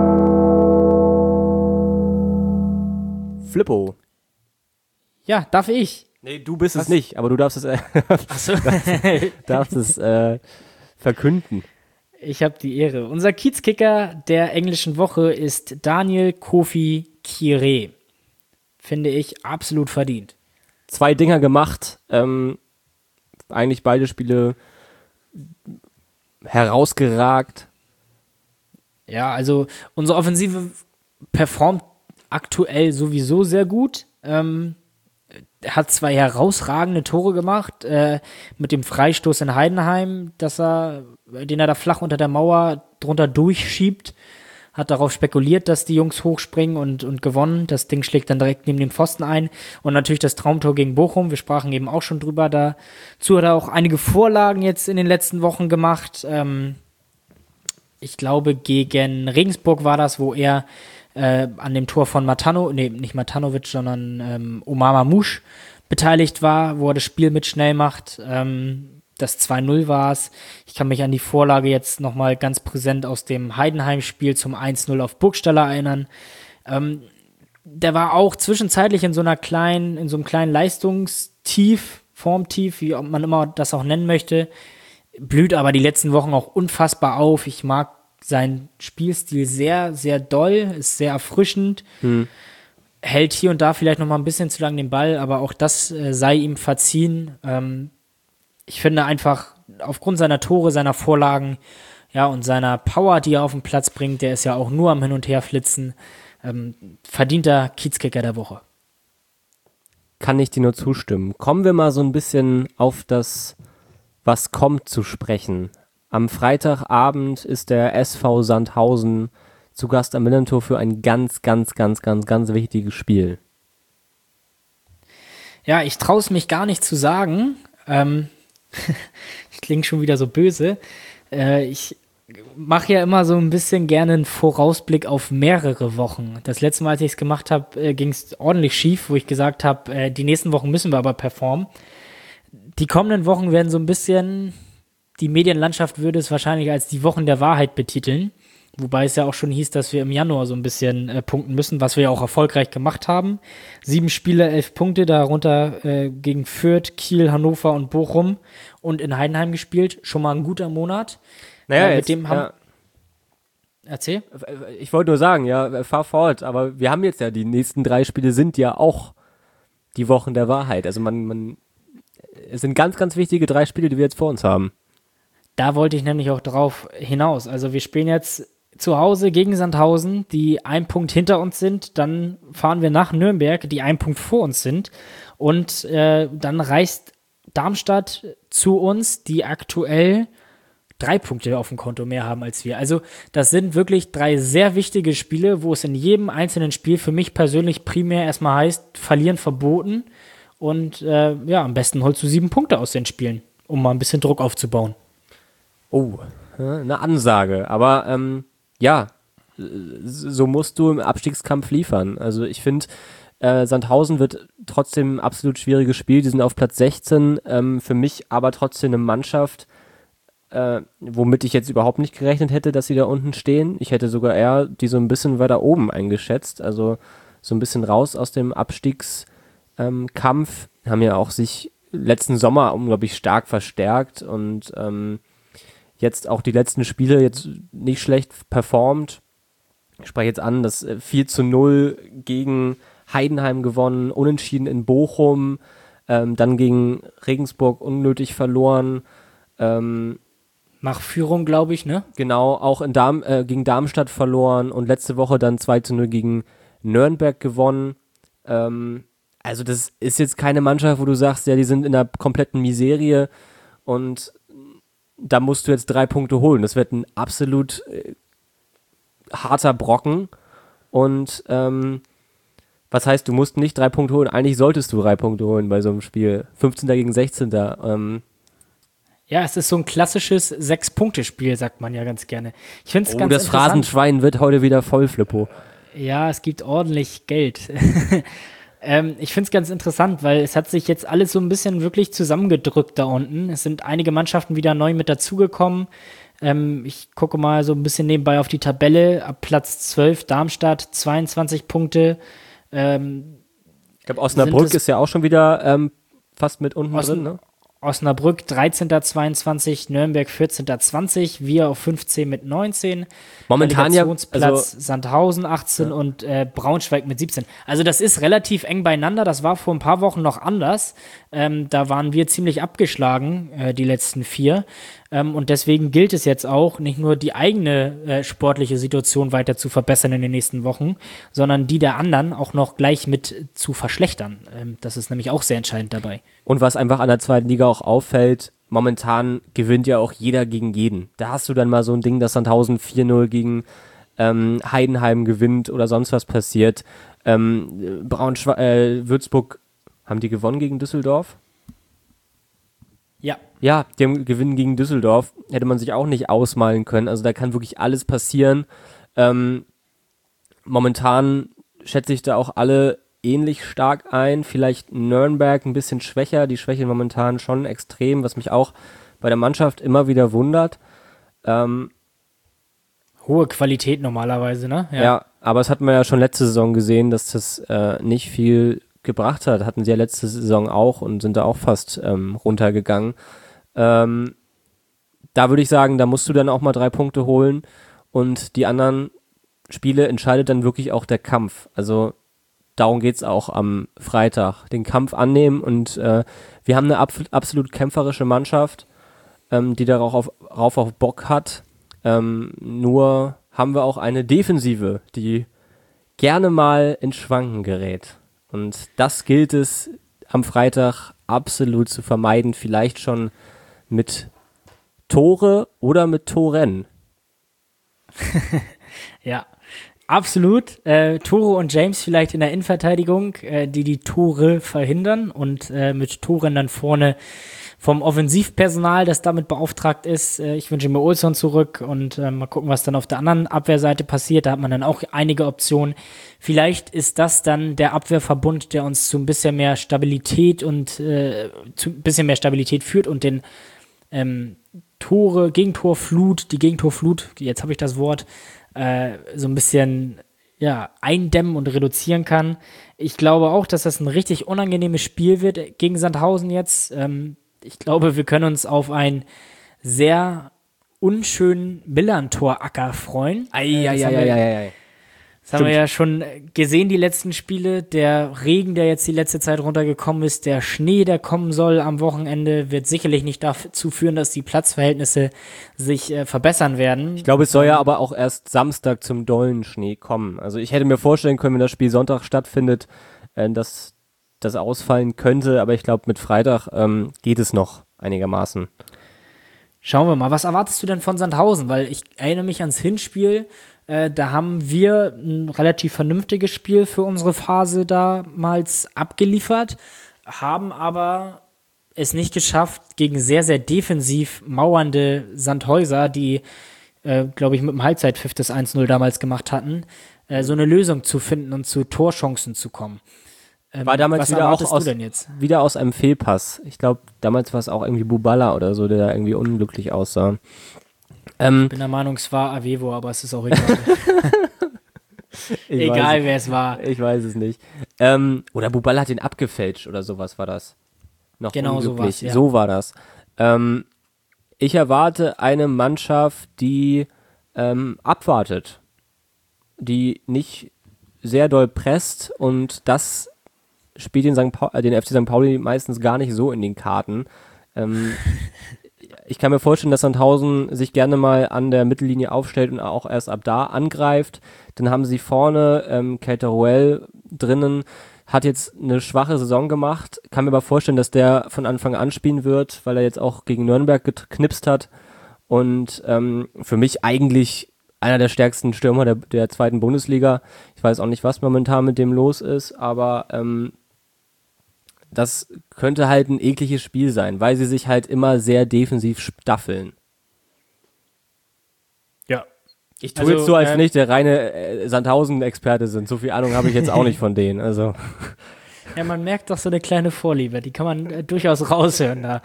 Flippo. Ja, darf ich? Nee, du bist Was? es nicht, aber du darfst es, äh, Ach so. darfst, darfst es äh, verkünden. Ich habe die Ehre. Unser Kiezkicker der englischen Woche ist Daniel Kofi Kire. Finde ich absolut verdient. Zwei Dinger gemacht, ähm, eigentlich beide Spiele herausgeragt. Ja, also unsere Offensive performt aktuell sowieso sehr gut. Ähm, er hat zwei herausragende Tore gemacht, äh, mit dem Freistoß in Heidenheim, dass er, den er da flach unter der Mauer drunter durchschiebt. Hat darauf spekuliert, dass die Jungs hochspringen und, und gewonnen. Das Ding schlägt dann direkt neben den Pfosten ein. Und natürlich das Traumtor gegen Bochum. Wir sprachen eben auch schon drüber. Dazu hat er auch einige Vorlagen jetzt in den letzten Wochen gemacht. Ähm, ich glaube, gegen Regensburg war das, wo er äh, an dem Tor von Matano, nee, nicht Matanovic, sondern ähm, Omar Mamouche beteiligt war, wo er das Spiel mit schnell macht. Ähm, Das zwei null war es. Ich kann mich an die Vorlage jetzt nochmal ganz präsent aus dem Heidenheim-Spiel zum eins null auf Burgstaller erinnern. Ähm, der war auch zwischenzeitlich in so einer kleinen, in so einem kleinen Leistungstief, Formtief, wie man immer das auch nennen möchte, blüht aber die letzten Wochen auch unfassbar auf. Ich mag seinen Spielstil sehr, sehr doll, ist sehr erfrischend. Hm. Hält hier und da vielleicht nochmal ein bisschen zu lang den Ball, aber auch das äh, sei ihm verziehen. Ähm, Ich finde einfach, aufgrund seiner Tore, seiner Vorlagen, ja, und seiner Power, die er auf den Platz bringt, der ist ja auch nur am Hin- und Herflitzen, ähm, verdienter Kiezkicker der Woche. Kann ich dir nur zustimmen. Kommen wir mal so ein bisschen auf das, was kommt, zu sprechen. Am Freitagabend ist der S V Sandhausen zu Gast am Millantor für ein ganz, ganz, ganz, ganz, ganz wichtiges Spiel. Ja, ich traue es mich gar nicht zu sagen, ähm, ich klinge schon wieder so böse. Äh, ich mache ja immer so ein bisschen gerne einen Vorausblick auf mehrere Wochen. Das letzte Mal, als ich es gemacht habe, äh, ging es ordentlich schief, wo ich gesagt habe, äh, die nächsten Wochen müssen wir aber performen. Die kommenden Wochen werden so ein bisschen, die Medienlandschaft würde es wahrscheinlich als die Wochen der Wahrheit betiteln. Wobei es ja auch schon hieß, dass wir im Januar so ein bisschen äh, punkten müssen, was wir ja auch erfolgreich gemacht haben. Sieben Spiele, elf Punkte, darunter äh, gegen Fürth, Kiel, Hannover und Bochum und in Heidenheim gespielt. Schon mal ein guter Monat. Naja, äh, mit jetzt, dem haben ja. Erzähl. Ich wollte nur sagen, ja, fahr fort, aber wir haben jetzt ja, die nächsten drei Spiele sind ja auch die Wochen der Wahrheit. Also man, man, es sind ganz, ganz wichtige drei Spiele, die wir jetzt vor uns haben. Da wollte ich nämlich auch drauf hinaus. Also wir spielen jetzt zu Hause gegen Sandhausen, die einen Punkt hinter uns sind. Dann fahren wir nach Nürnberg, die einen Punkt vor uns sind. Und äh, dann reist Darmstadt zu uns, die aktuell drei Punkte auf dem Konto mehr haben als wir. Also das sind wirklich drei sehr wichtige Spiele, wo es in jedem einzelnen Spiel für mich persönlich primär erstmal heißt, verlieren verboten. Und äh, ja, am besten holst du sieben Punkte aus den Spielen, um mal ein bisschen Druck aufzubauen. Oh, eine Ansage. Aber ähm, ja, so musst du im Abstiegskampf liefern. Also ich finde, äh, Sandhausen wird trotzdem ein absolut schwieriges Spiel. Die sind auf Platz sechzehn. Ähm, für mich aber trotzdem eine Mannschaft, äh, womit ich jetzt überhaupt nicht gerechnet hätte, dass sie da unten stehen. Ich hätte sogar eher die so ein bisschen weiter oben eingeschätzt. Also so ein bisschen raus aus dem Abstiegskampf. Ähm, haben ja auch sich letzten Sommer unglaublich stark verstärkt und ähm, jetzt auch die letzten Spiele jetzt nicht schlecht performt. Ich spreche jetzt an, das vier zu null gegen Heidenheim gewonnen, unentschieden in Bochum, ähm, dann gegen Regensburg unnötig verloren. Ähm, Nach Führung, glaube ich, ne? Genau, auch in Darm, äh, gegen Darmstadt verloren und letzte Woche dann zwei zu null gegen Nürnberg gewonnen. Ähm, also das ist jetzt keine Mannschaft, wo du sagst, ja, die sind in einer kompletten Miserie und da musst du jetzt drei Punkte holen. Das wird ein absolut äh, harter Brocken. Und ähm, was heißt, du musst nicht drei Punkte holen? Eigentlich solltest du drei Punkte holen bei so einem Spiel. fünfzehnter gegen sechzehnter Ähm, Ja, es ist so ein klassisches Sechs-Punkte-Spiel, sagt man ja ganz gerne. Ich finde es oh, ganz das interessant. Phrasenschwein wird heute wieder voll, Flippo. Ja, es gibt ordentlich Geld. ähm, ich finde es ganz interessant, weil es hat sich jetzt alles so ein bisschen wirklich zusammengedrückt da unten. Es sind einige Mannschaften wieder neu mit dazugekommen. Ähm, ich gucke mal so ein bisschen nebenbei auf die Tabelle. Ab Platz zwölf Darmstadt, zweiundzwanzig Punkte. Ähm, Ich glaube, Osnabrück ist ja auch schon wieder ähm, fast mit unten Osn- drin, ne? Osnabrück dreizehnter zweiundzwanzig, Nürnberg vierzehnter zwanzig, wir auf fünfzehn mit neunzehn. Momentan ja, Relegationsplatz also Sandhausen achtzehn Ja. und äh, Braunschweig mit siebzehn. Also das ist relativ eng beieinander, das war vor ein paar Wochen noch anders. Ähm, da waren wir ziemlich abgeschlagen, äh, die letzten vier. Ähm, und deswegen gilt es jetzt auch, nicht nur die eigene äh, sportliche Situation weiter zu verbessern in den nächsten Wochen, sondern die der anderen auch noch gleich mit zu verschlechtern. Ähm, das ist nämlich auch sehr entscheidend dabei. Und was einfach an der zweiten Liga auch auffällt, momentan gewinnt ja auch jeder gegen jeden. Da hast du dann mal so ein Ding, dass Sandhausen vier null gegen ähm, Heidenheim gewinnt oder sonst was passiert. Ähm, Braunschweig, äh, Würzburg, haben die gewonnen gegen Düsseldorf? Ja. Ja, die haben gewinnen gegen Düsseldorf. Hätte man sich auch nicht ausmalen können. Also da kann wirklich alles passieren. Ähm, momentan schätze ich da auch alle ähnlich stark ein. Vielleicht Nürnberg ein bisschen schwächer. Die schwächeln momentan schon extrem, was mich auch bei der Mannschaft immer wieder wundert. Ähm, Hohe Qualität normalerweise, ne? ja. aber es hat man ja schon letzte Saison gesehen, dass das äh, nicht viel gebracht hat. Hatten sie ja letzte Saison auch und sind da auch fast ähm, runtergegangen. Ähm, da würde ich sagen, da musst du dann auch mal drei Punkte holen und die anderen Spiele entscheidet dann wirklich auch der Kampf. Also darum geht es auch am Freitag. Den Kampf annehmen und äh, wir haben eine ab- absolut kämpferische Mannschaft, ähm, die darauf auf, darauf auf Bock hat. Ähm, nur haben wir auch eine Defensive, die gerne mal ins Schwanken gerät. Und das gilt es am Freitag absolut zu vermeiden. Vielleicht schon mit Tore oder mit Toren. Ja, absolut. Äh, Tore und James vielleicht in der Innenverteidigung, äh, die die Tore verhindern und äh, mit Toren dann vorne vom Offensivpersonal, das damit beauftragt ist. Äh, ich wünsche mir Olsson zurück und äh, mal gucken, was dann auf der anderen Abwehrseite passiert. Da hat man dann auch einige Optionen. Vielleicht ist das dann der Abwehrverbund, der uns zu ein bisschen mehr Stabilität und äh, zu ein bisschen mehr Stabilität führt und den ähm, Tore, Gegentorflut, die Gegentorflut, jetzt habe ich das Wort, äh, so ein bisschen ja, eindämmen und reduzieren kann. Ich glaube auch, dass das ein richtig unangenehmes Spiel wird gegen Sandhausen jetzt. Ähm, ich glaube, wir können uns auf ein sehr unschönen Millantor-Acker freuen. Äh, das haben wir- Eieieiei. Das haben wir ja schon gesehen, die letzten Spiele. Der Regen, der jetzt die letzte Zeit runtergekommen ist, der Schnee, der kommen soll am Wochenende, wird sicherlich nicht dazu führen, dass die Platzverhältnisse sich äh, verbessern werden. Ich glaube, es soll ja aber auch erst Samstag zum dollen Schnee kommen. Also ich hätte mir vorstellen können, wenn das Spiel Sonntag stattfindet, äh, dass das ausfallen könnte, aber ich glaube, mit Freitag ähm, geht es noch einigermaßen. Schauen wir mal, was erwartest du denn von Sandhausen? Weil ich erinnere mich ans Hinspiel, äh, da haben wir ein relativ vernünftiges Spiel für unsere Phase damals abgeliefert, haben aber es nicht geschafft, gegen sehr, sehr defensiv mauernde Sandhäuser, die, äh, glaube ich, mit dem Halbzeitpfiff das eins null damals gemacht hatten, äh, so eine Lösung zu finden und zu Torchancen zu kommen. Ähm, War damals was wieder auch erwartest aus, du denn jetzt? wieder aus einem Fehlpass. Ich glaube, damals war es auch irgendwie Bubala oder so, der da irgendwie unglücklich aussah. Ähm, Ich bin der Meinung, es war Avevo, aber es ist auch egal. ich egal, weiß, wer es war. ich weiß es nicht. Ähm, oder Bubala hat den abgefälscht oder sowas war das. Noch Genau so unglücklich. war's, ja. So war das. Ähm, ich erwarte eine Mannschaft, die ähm, abwartet, die nicht sehr doll presst und das spielt den, Sankt Paul, äh, den F C Sankt Pauli meistens gar nicht so in den Karten. Ähm, ich kann mir vorstellen, dass Sandhausen sich gerne mal an der Mittellinie aufstellt und auch erst ab da angreift. Dann haben sie vorne ähm, Kelteruel drinnen, hat jetzt eine schwache Saison gemacht. Kann mir aber vorstellen, dass der von Anfang an spielen wird, weil er jetzt auch gegen Nürnberg geknipst hat. Und ähm, für mich eigentlich einer der stärksten Stürmer der, der zweiten Bundesliga. Ich weiß auch nicht, was momentan mit dem los ist, aber ähm, das könnte halt ein ekliges Spiel sein, weil sie sich halt immer sehr defensiv staffeln. Ja. Ich tue Also, jetzt so, als äh, nicht der reine äh, Sandhausen-Experte sind. So viel Ahnung habe ich jetzt auch nicht von denen. Also Ja, man merkt doch so eine kleine Vorliebe, die kann man äh, durchaus raushören da.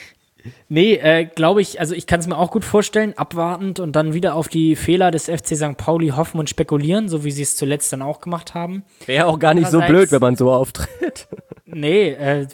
Nee, äh, glaube ich, also ich kann es mir auch gut vorstellen, abwartend und dann wieder auf die Fehler des F C Sankt Pauli hoffen und spekulieren, so wie sie es zuletzt dann auch gemacht haben. wäre auch gar nicht so Andererseits- blöd, wenn man so auftritt. Nee, äh,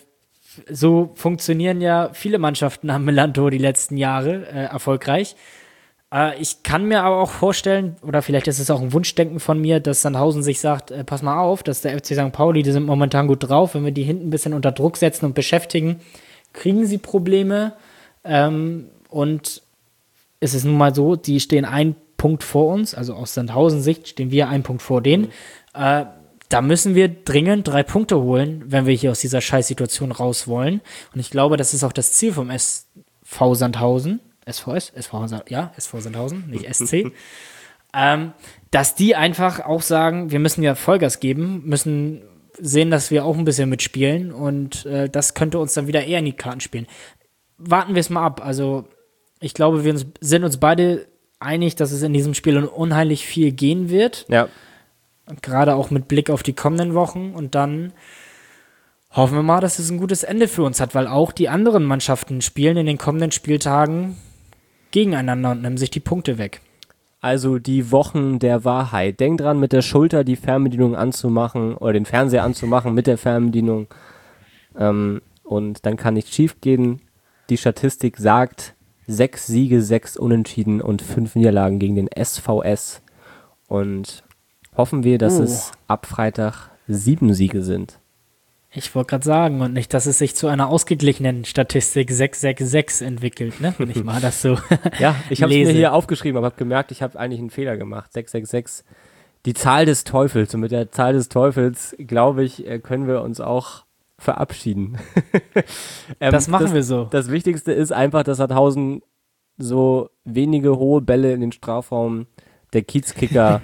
so funktionieren ja viele Mannschaften am Millantor die letzten Jahre äh, erfolgreich. Äh, ich kann mir aber auch vorstellen, oder vielleicht ist es auch ein Wunschdenken von mir, dass Sandhausen sich sagt, äh, pass mal auf, dass der F C Sankt Pauli, die sind momentan gut drauf, wenn wir die hinten ein bisschen unter Druck setzen und beschäftigen, kriegen sie Probleme. Ähm, und es ist nun mal so, die stehen einen Punkt vor uns, also aus Sandhausen-Sicht stehen wir einen Punkt vor denen. Äh, da müssen wir dringend drei Punkte holen, wenn wir hier aus dieser Scheißsituation raus wollen. Und ich glaube, das ist auch das Ziel vom S V Sandhausen. S V S? S V, Sa- ja, S V Sandhausen, nicht S C. ähm, dass die einfach auch sagen, wir müssen ja Vollgas geben, müssen sehen, dass wir auch ein bisschen mitspielen und äh, das könnte uns dann wieder eher in die Karten spielen. Warten wir es mal ab. Also ich glaube, wir uns, sind uns beide einig, dass es in diesem Spiel unheimlich viel gehen wird. Ja. Und gerade auch mit Blick auf die kommenden Wochen. Und dann hoffen wir mal, dass es ein gutes Ende für uns hat, weil auch die anderen Mannschaften spielen in den kommenden Spieltagen gegeneinander und nehmen sich die Punkte weg. Also die Wochen der Wahrheit. Denk dran, mit der Schulter die Fernbedienung anzumachen oder den Fernseher anzumachen mit der Fernbedienung. Ähm, und dann kann nichts schief gehen. Die Statistik sagt sechs Siege, sechs Unentschieden und fünf Niederlagen gegen den S V S. Und hoffen wir, dass Oh. es ab Freitag sieben Siege sind. Ich wollte gerade sagen, und nicht, dass es sich zu einer ausgeglichenen Statistik sechs sechs sechs entwickelt, ne? Wenn ich mal das so Ja, ich habe es mir lese. hier aufgeschrieben, aber habe gemerkt, ich habe eigentlich einen Fehler gemacht. sechs sechs sechs, die Zahl des Teufels. Und mit der Zahl des Teufels, glaube ich, äh, können wir uns auch verabschieden. ähm, Das machen wir so. Das Wichtigste ist einfach, dass Sandhausen so wenige hohe Bälle in den Strafraum der Kiezkicker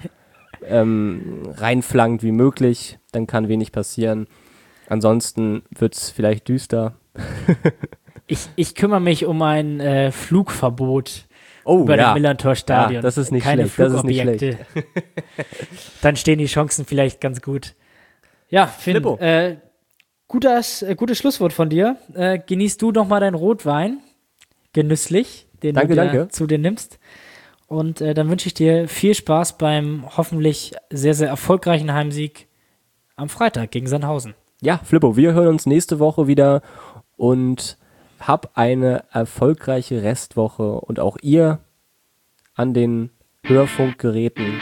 ähm, reinflankt wie möglich. Dann kann wenig passieren. Ansonsten wird es vielleicht düster. Ich, ich kümmere mich um ein äh, Flugverbot Oh, über ja. das Millantor-Stadion. Ja, das ist nicht Keine schlecht, das ist nicht Flugobjekte. Dann stehen die Chancen vielleicht ganz gut. Ja, Finn, Flippo. äh, gutes, äh, gutes Schlusswort von dir. Äh, genießt du noch mal deinen Rotwein. Genüsslich, den Danke, du dir danke. zu dir nimmst. Und äh, dann wünsche ich dir viel Spaß beim hoffentlich sehr, sehr erfolgreichen Heimsieg am Freitag gegen Sandhausen. Ja, Flippo, wir hören uns nächste Woche wieder und hab eine erfolgreiche Restwoche und auch ihr an den Hörfunkgeräten.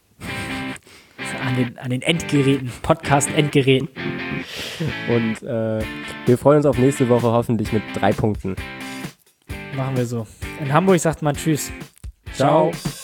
An den, an den Endgeräten, Podcast-Endgeräten. Und äh, wir freuen uns auf nächste Woche hoffentlich mit drei Punkten. Machen wir so. In Hamburg sagt man Tschüss. Ciao. Ciao.